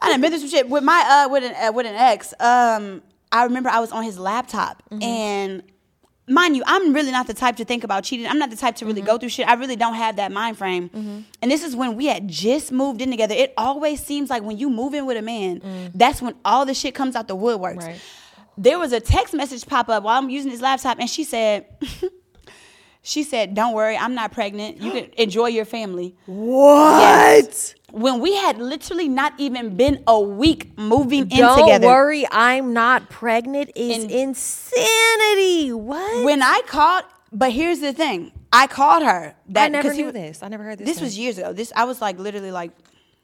I done been through some shit with my uh with an uh, with an ex. Um, I remember I was on his laptop, mm-hmm. and mind you, I'm really not the type to think about cheating. I'm not the type to really mm-hmm. go through shit. I really don't have that mind frame. Mm-hmm. And this is when we had just moved in together. It always seems like when you move in with a man, mm. that's when all the shit comes out the woodworks. Right. There was a text message pop up while I'm using his laptop, and she said. She said, don't worry, I'm not pregnant. You can enjoy your family.
What?
Yes. When we had literally not even been a week moving
don't
in together.
Don't worry, I'm not pregnant is and insanity. What?
When I called, but here's the thing. I called her. That,
I never knew he, this. I never heard this.
This thing. was years ago. This I was like literally like,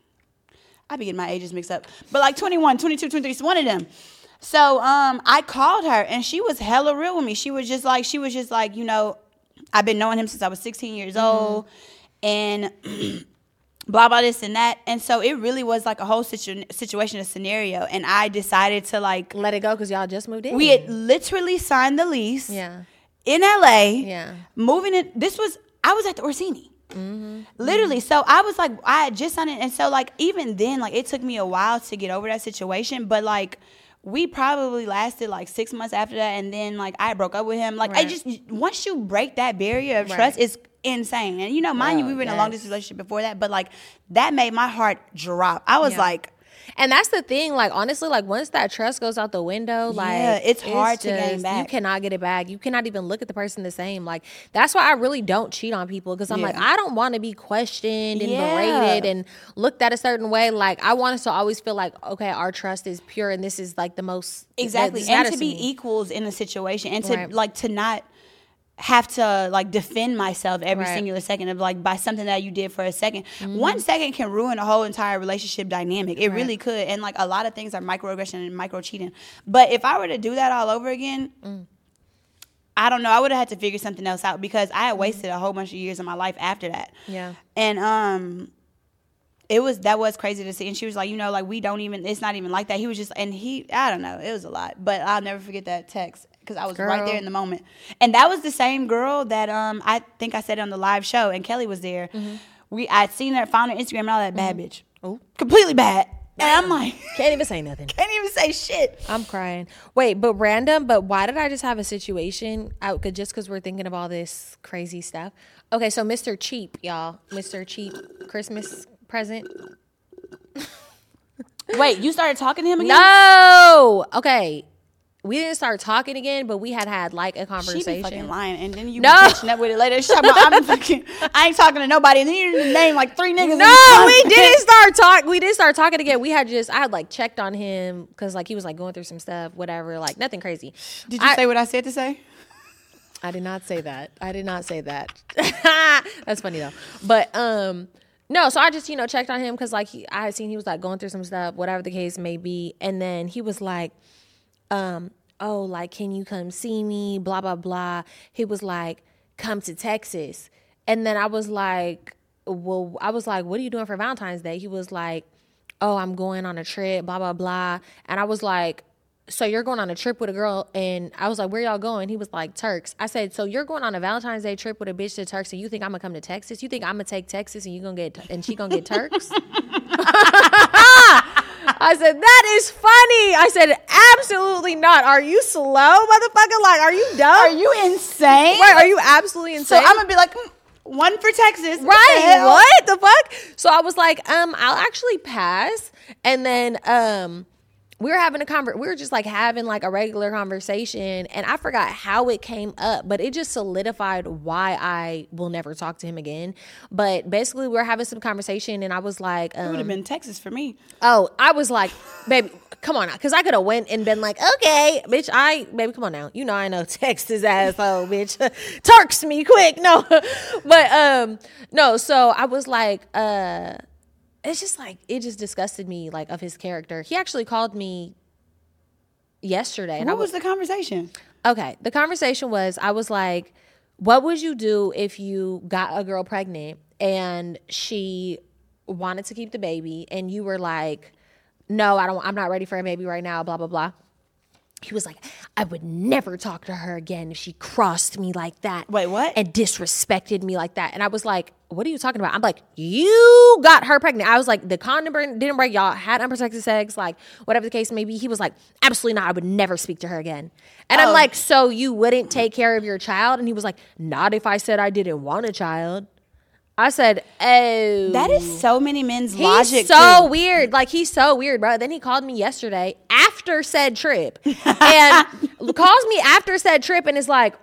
I be getting my ages mixed up. But like twenty-one, twenty-two, twenty-three, it's one of them. So um, I called her, and she was hella real with me. She was just like, she was just like, you know, I've been knowing him since I was sixteen years old, mm-hmm. and blah, blah, this and that. And so it really was like a whole situ- situation, a scenario. And I decided to like...
let it go because y'all just moved in.
We had literally signed the lease
yeah.
in L A.
Yeah.
Moving in... This was... I was at the Orsini. Mm-hmm. Literally. So I was like... I had just signed it. And so like even then, like it took me a while to get over that situation. But like... we probably lasted like six months after that, and then like I broke up with him. Like right. I just once you break that barrier of right. trust, it's insane. And you know, mind oh, you, we were in yes. a long distance relationship before that, but like that made my heart drop. I was yeah. like,
and that's the thing. Like honestly, like once that trust goes out the window, like
yeah, it's hard it's
to
just, gain back.
You cannot get it back. You cannot even look at the person the same. Like that's why I really don't cheat on people because I'm yeah. like I don't want to be questioned and yeah. berated and looked at a certain way. Like I want us to always feel like okay, our trust is pure and this is like the most
exactly and to be to equals in a situation and to right. like to not have to like defend myself every right. singular second of like by something that you did for a second. Mm-hmm. One second can ruin a whole entire relationship dynamic. It right. really could. And like a lot of things are microaggression and micro cheating. But if I were to do that all over again, mm. I don't know. I would have had to figure something else out because I had wasted mm. a whole bunch of years of my life after that.
Yeah.
And um it was that was crazy to see. And she was like, you know, like we don't even it's not even like that. He was just and he I don't know, it was a lot. But I'll never forget that text. Because I was girl. right there in the moment. And that was the same girl that um I think I said on the live show, and Kelly was there. Mm-hmm. We I'd seen her, found her Instagram and all that, bad mm-hmm. bitch.
Oh.
Completely bad. And I'm like...
can't even say nothing.
Can't even say shit.
I'm crying. Wait, but random, but why did I just have a situation out just because we're thinking of all this crazy stuff? Okay, so Mister Cheap, y'all. Mister Cheap Christmas present.
Wait, you started talking to him again?
No! Okay. We didn't start talking again, but we had had like a conversation.
She be fucking lying, and then you
no.
be catching up with it later. She's talking about, I'm fucking, I ain't talking to nobody, and then you didn't name like three niggas.
No, we didn't start talking. We didn't start talking again. We had just, I had like checked on him because like he was like going through some stuff, whatever, like nothing crazy.
Did you I, say what I said to say?
I did not say that. I did not say that. That's funny though. But um, no, so I just you know checked on him because like he, I had seen he was like going through some stuff, whatever the case may be, and then he was like. Um, oh, like, can you come see me? Blah, blah, blah. He was like, come to Texas. And then I was like, well, I was like, what are you doing for Valentine's Day? He was like, oh, I'm going on a trip, blah, blah, blah. And I was like, so you're going on a trip with a girl? And I was like, where y'all going? He was like, Turks. I said, so you're going on a Valentine's Day trip with a bitch to Turks and you think I'm going to come to Texas? You think I'm going to take Texas and you gonna get, and she going to get Turks? I said, that is funny. I said, absolutely not. Are you slow, motherfucker? Like, are you dumb?
Are you insane?
Right, are you absolutely insane?
So I'm going to be like, mm, one for Texas.
Right, what the fuck? So I was like, um, I'll actually pass. And then um, we were having a conver- we were just like having like a regular conversation. And I forgot how it came up, but it just solidified why I will never talk to him again. But basically we were having some conversation and I was like, um,
it would have been Texas for me.
Oh, I was like, baby, come on now. Cause I could have went and been like, okay, bitch, I, baby, come on now. You know, I know Texas asshole, bitch. Turks me quick. No, but, um, no. So I was like, uh, it's just like, it just disgusted me, like, of his character. He actually called me yesterday. And
what
I was,
was the conversation?
Okay. The conversation was, I was like, what would you do if you got a girl pregnant and she wanted to keep the baby and you were like, no, I don't, I'm not ready for a baby right now, blah, blah, blah. He was like, I would never talk to her again if she crossed me like that.
Wait, what?
And disrespected me like that. And I was like, what are you talking about? I'm like, you got her pregnant. I was like, the condom didn't break. Y'all had unprotected sex, like whatever the case may be. He was like, absolutely not. I would never speak to her again. And oh. I'm like, so you wouldn't take care of your child? And he was like, not if I said I didn't want a child. I said, oh.
That is so many men's
he's
logic.
He's so
too.
weird. Like, he's so weird, bro. Then he called me yesterday after said trip. And calls me after said trip and is like,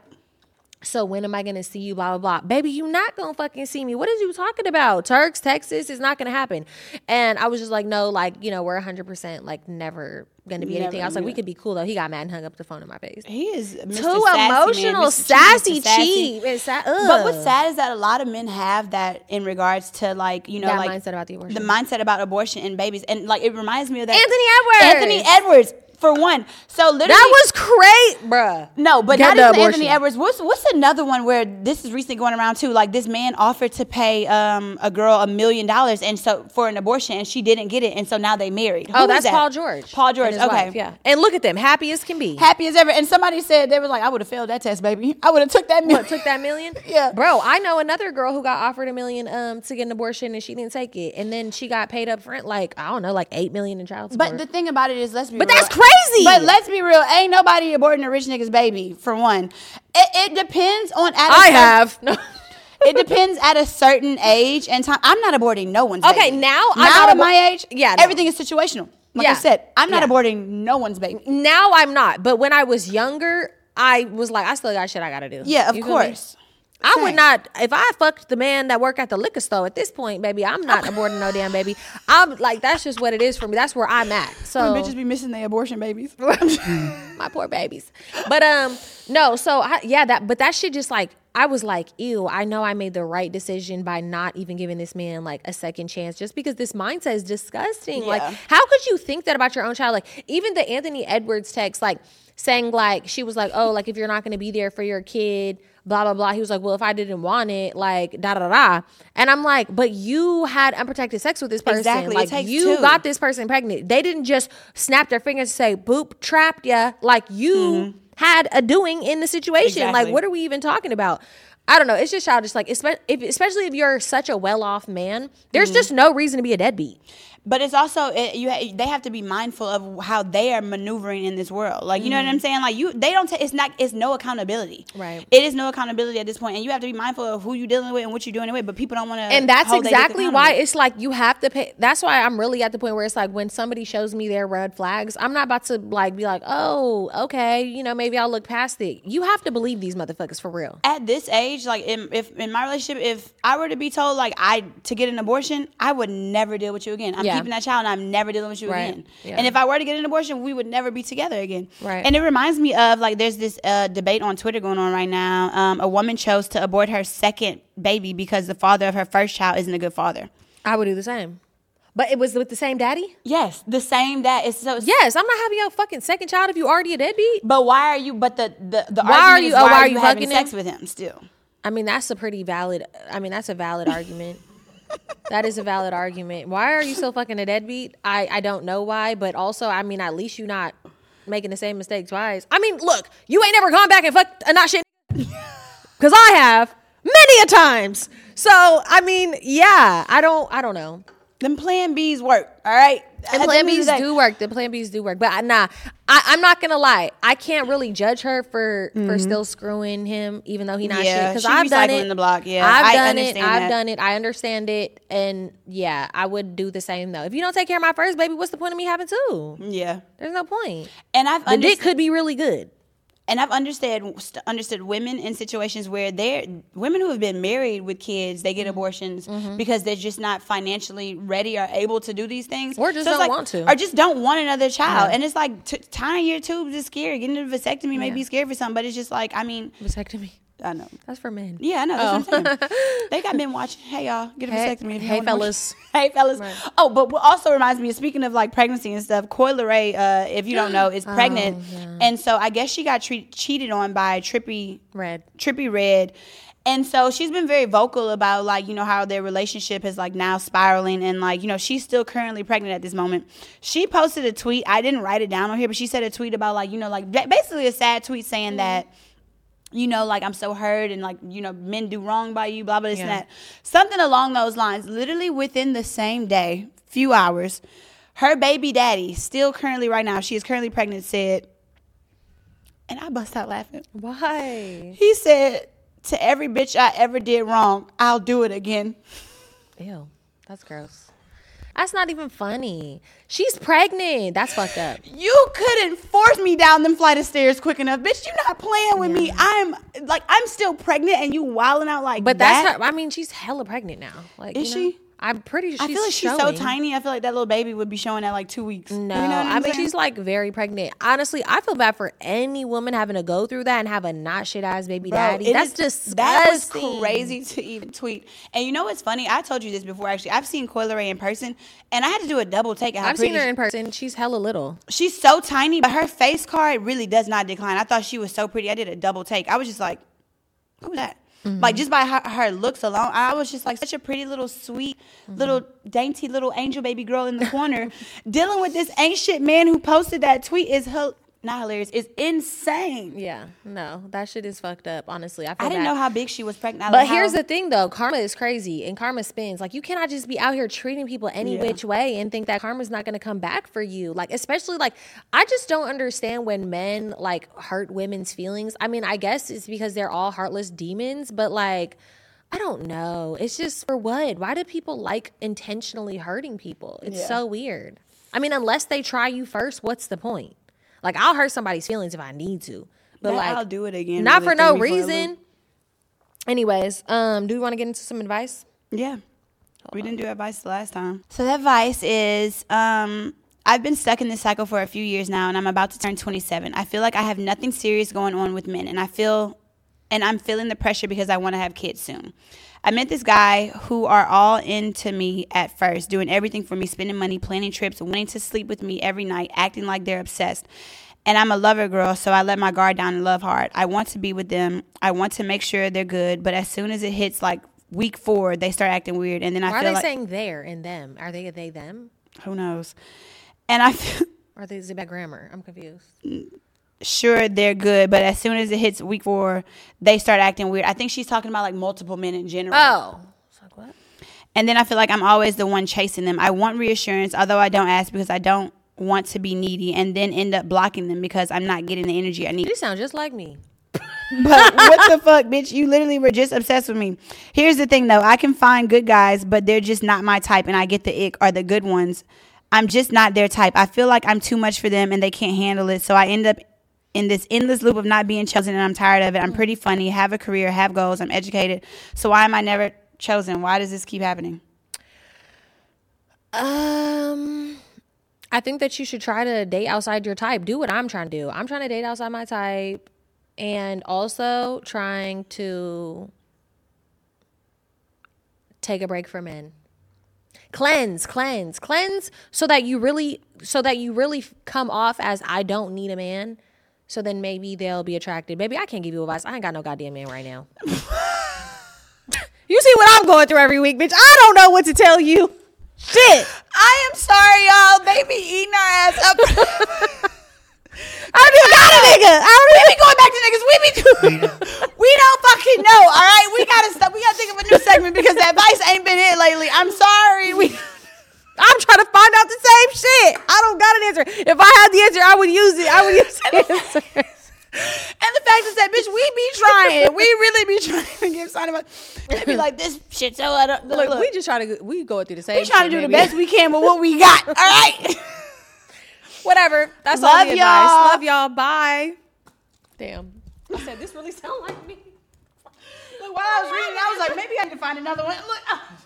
so when am I going to see you, blah, blah, blah. Baby, you not going to fucking see me. What is you talking about? Turks, Texas, it's not going to happen. And I was just like, no, like, you know, we're one hundred percent, like, never going to be anything. I was like, we could be cool, though. He got mad and hung up the phone in my face.
He is Mister
Too
sassy,
emotional,
man.
sassy,
sassy,
cheap. It's sa-
but what's sad is that a lot of men have that in regards to, like, you know,
that
like
mindset about the abortion.
The mindset about abortion and babies. And, like, it reminds me of that.
Anthony Edwards.
Anthony Edwards. For one, so literally
that was great, bruh.
No, but
Get
not even Anthony Edwards. What's what's another one where this is recently going around too? Like this man offered to pay um, a girl a million dollars and so for an abortion, and she didn't get it, and so now they married.
Oh,
Who
that's
that?
Paul George.
Paul George. Okay,
wife, yeah. And look at them, happy as can be,
happy as ever. And somebody said they were like, I would have failed that test, baby. I would have took that million.
What, took that million?
Yeah,
bro. I know another girl who got offered a million um to get an abortion and she didn't take it, and then she got paid up front like I don't know, like eight million in child support.
But the thing about it is, let's be
but
real.
that's crazy.
But let's be real, ain't nobody aborting a rich nigga's baby, for one. It, it depends on... At
I have. No.
It depends at a certain age and time. I'm not aborting no one's
okay,
baby.
now...
Now
I'm
at my age,
yeah, no.
everything is situational. Like
yeah.
I said, I'm not
yeah.
aborting no one's baby.
Now I'm not. But when I was younger, I was like, I still got shit I got to do.
Yeah, of
you
course.
I Same. would not, if I fucked the man that worked at the liquor store at this point, baby, I'm not aborting no damn baby. I'm like, that's just what it is for me. That's where I'm at. So
when bitches be missing their abortion babies.
My poor babies. But um, no, so I, yeah, that, but that shit just like, I was like, ew, I know I made the right decision by not even giving this man like a second chance just because this mindset is disgusting.
Yeah.
Like, how could you think that about your own child? Like, even the Anthony Edwards text, like, saying like, she was like, oh, like, if you're not going to be there for your kid, blah, blah, blah. He was like, well, if I didn't want it, like, da, da, da. And I'm like, but you had unprotected sex with this person.
Exactly.
Like,
it takes
you
two.
got this person pregnant. They didn't just snap their fingers and say, boop, trapped ya. Like, you mm-hmm. had a doing in the situation.
Exactly.
Like, what are we even talking about? I don't know. It's just childish. Like, especially if, especially if you're such a well-off man, there's mm-hmm. just no reason to be a deadbeat.
But it's also it, you. Ha- they have to be mindful of how they are maneuvering in this world. Like you mm. know what I'm saying. Like you, they don't. T- it's not. It's no accountability.
Right.
It is no accountability at this point, and you have to be mindful of who you're dealing with and what you're doing with. But people don't want to.
And that's exactly why it's like you have to pay. That's why I'm really at the point where it's like when somebody shows me their red flags, I'm not about to like be like, oh, okay, you know, maybe I'll look past it. You have to believe these motherfuckers for real.
At this age, like in, if in my relationship, if I were to be told like I to get an abortion, I would never deal with you again. I'm yeah. keeping that child, and I'm never dealing with you
right.
again.
Yeah.
And if I were to get an abortion, we would never be together again.
Right.
And it reminds me of like there's this uh, debate on Twitter going on right now. Um, a woman chose to abort her second baby because the father of her first child isn't a good father.
I would do the same. But it was with the same daddy?
Yes, the same dad. It's so
yes, I'm not having your fucking second child if you already a deadbeat.
But why are you? But the the, the
why
argument
are you?
is
Oh,
why,
why
are you,
you
having
fucking
sex
him?
with him still?
I mean, that's a pretty valid. I mean, that's a valid argument. That is a valid argument. Why are you so fucking a deadbeat? I, I don't know why, but also, I mean, at least you're not making the same mistake twice. I mean, look, you ain't never gone back and fucked a not shit because I have many a times. So, I mean, yeah, I don't, I don't know.
Them plan B's work, all right?
And plan Bs do work. The plan Bs do work. But nah, I, I'm not going to lie. I can't really judge her for, mm-hmm. for still screwing him, even though he not
yeah,
shit. Because I've done it.
The block. Yeah,
I've
I
done it.
That.
I've done it. I understand it. And yeah, I would do the same though. If you don't take care of my first baby, what's the point of me having two?
Yeah.
There's no point.
And I've
The underst- dick could be really good.
And I've understood understood women in situations where they're women who have been married with kids, they get abortions mm-hmm. because they're just not financially ready or able to do these things,
or just
so
don't
like,
want to,
or just don't want another child.
Yeah.
And it's like t- tying your tubes is scary. Getting a vasectomy yeah. may be scary for some, but it's just like I mean,
vasectomy.
I know.
That's for men.
Yeah, I know. That's oh. what I'm saying. They got men watching. Hey, y'all. Get a
hey,
vasectomy. If you
hey, fellas.
Hey, fellas. Right. Oh, but what also reminds me, speaking of like pregnancy and stuff, Coi Leray, uh, if you don't know, is pregnant. Oh, yeah. And so I guess she got treat- cheated on by Trippie
Redd.
Trippie Redd. And so she's been very vocal about, like, you know, how their relationship is, like, now spiraling. And, like, you know, she's still currently pregnant at this moment. She posted a tweet. I didn't write it down on here, but she said a tweet about, like, you know, like, basically a sad tweet saying mm-hmm. that, you know, like, I'm so hurt and, like, you know, men do wrong by you, blah, blah, this yeah. and that. Something along those lines. Literally within the same day, few hours, her baby daddy, still currently right now, she is currently pregnant, said, and I bust out laughing.
Why?
He said, to every bitch I ever did wrong, I'll do it again.
Ew, that's gross. That's not even funny. She's pregnant. That's fucked up.
You couldn't force me down them flight of stairs quick enough. Bitch, you not playing with yeah. me. I'm like, I'm still pregnant and you wilding out like
but
that.
But that's her. I mean, she's hella pregnant now. Like,
Is
you know?
she?
I'm pretty sure she's
I feel like
showing.
she's so tiny. I feel like that little baby would be showing at like two weeks.
No,
you know what
I
I'm
mean,
saying?
she's like very pregnant. Honestly, I feel bad for any woman having to go through that and have a not shit ass baby
Bro,
daddy. That's
is,
disgusting.
That was crazy to even tweet. And you know what's funny? I told you this before, actually. I've seen Coi Leray in person, and I had to do a double take.
I've seen her in person. She's hella little.
She's so tiny, but her face card really does not decline. I thought she was so pretty. I did a double take. I was just like, who's that? Mm-hmm. Like, just by her, her looks alone, I was just like such a pretty little sweet mm-hmm. little dainty little angel baby girl in the corner dealing with this ain't shit man who posted that tweet is her. Not hilarious. It's insane.
Yeah, no, that shit is fucked up. Honestly, I feel
I didn't
bad.
know how big she was pregnant.
But
like
here's
how,
the thing, though, karma is crazy and karma spins. Like, you cannot just be out here treating people any
yeah.
which way and think that karma's not going to come back for you. Like, especially like, I just don't understand when men like hurt women's feelings. I mean, I guess it's because they're all heartless demons, but like, I don't know. It's just for what? Why do people like intentionally hurting people? It's yeah. so weird. I mean, unless they try you first, what's the point? Like, I'll hurt somebody's feelings if I need to. But,
that
like,
I'll do it again.
Not
really
for no reason. Anyways, um, do we want to get into some advice?
Yeah. Hold we on. Didn't do advice the last time. So, the advice is, um, I've been stuck in this cycle for a few years now, and I'm about to turn twenty-seven. I feel like I have nothing serious going on with men, and I feel, and I'm feeling the pressure because I want to have kids soon. I met this guy who are all into me at first, doing everything for me, spending money, planning trips, wanting to sleep with me every night, acting like they're obsessed. And I'm a lover girl, so I let my guard down and love hard. I want to be with them. I want to make sure they're good. But as soon as it hits like week four, they start acting weird. And then I
Why
feel
are they
like,
saying they're and them? Are they they them?
Who knows? And I feel,
or are they, is it bad grammar? I'm confused.
Sure, they're good, but as soon as it hits week four, they start acting weird. I think she's talking about like multiple men in general.
Oh. It's like what?
And then I feel like I'm always the one chasing them. I want reassurance, although I don't ask because I don't want to be needy, and then end up blocking them because I'm not getting the energy I need.
You sound just like me.
But what the fuck, bitch? You literally were just obsessed with me. Here's the thing, though. I can find good guys, but they're just not my type, and I get the ick, or the good ones. I'm just not their type. I feel like I'm too much for them, and they can't handle it, so I end up in this endless loop of not being chosen, and I'm tired of it. I'm pretty funny, have a career, have goals, I'm educated. So why am I never chosen? Why does this keep happening?
Um, I think that you should try to date outside your type. Do what I'm trying to do. I'm trying to date outside my type, and also trying to take a break from men. Cleanse, cleanse, cleanse, so that you really, so that you really come off as I don't need a man. So then maybe they'll be attracted. Baby, I can't give you advice. I ain't got no goddamn man right now. You see what I'm going through every week, bitch. I don't know what to tell you. Shit.
I am sorry, y'all. They be eating our ass up.
I don't even got a nigga. I don't
we be going back to niggas. We be doing. We don't fucking know. All right, we gotta stop. We gotta think of a new segment because that advice ain't been it lately. I'm sorry. We.
I'm trying to find out the same shit. I don't got an answer. If I had the answer, I would use it. I would use the answer.
And the fact is that, bitch, we be trying. We really be trying to give sign about. They be like, this shit so I don't. Look,
look,
look.
we just try to. We going through the same.
We trying
shit,
to do
baby.
the best we can with what we got. All right.
Whatever. That's
Love
all the
y'all.
advice. Love y'all. Bye. Damn. I said this really sound like me.
Look, while I was reading, I was like, maybe I need to find another one. Look. Oh.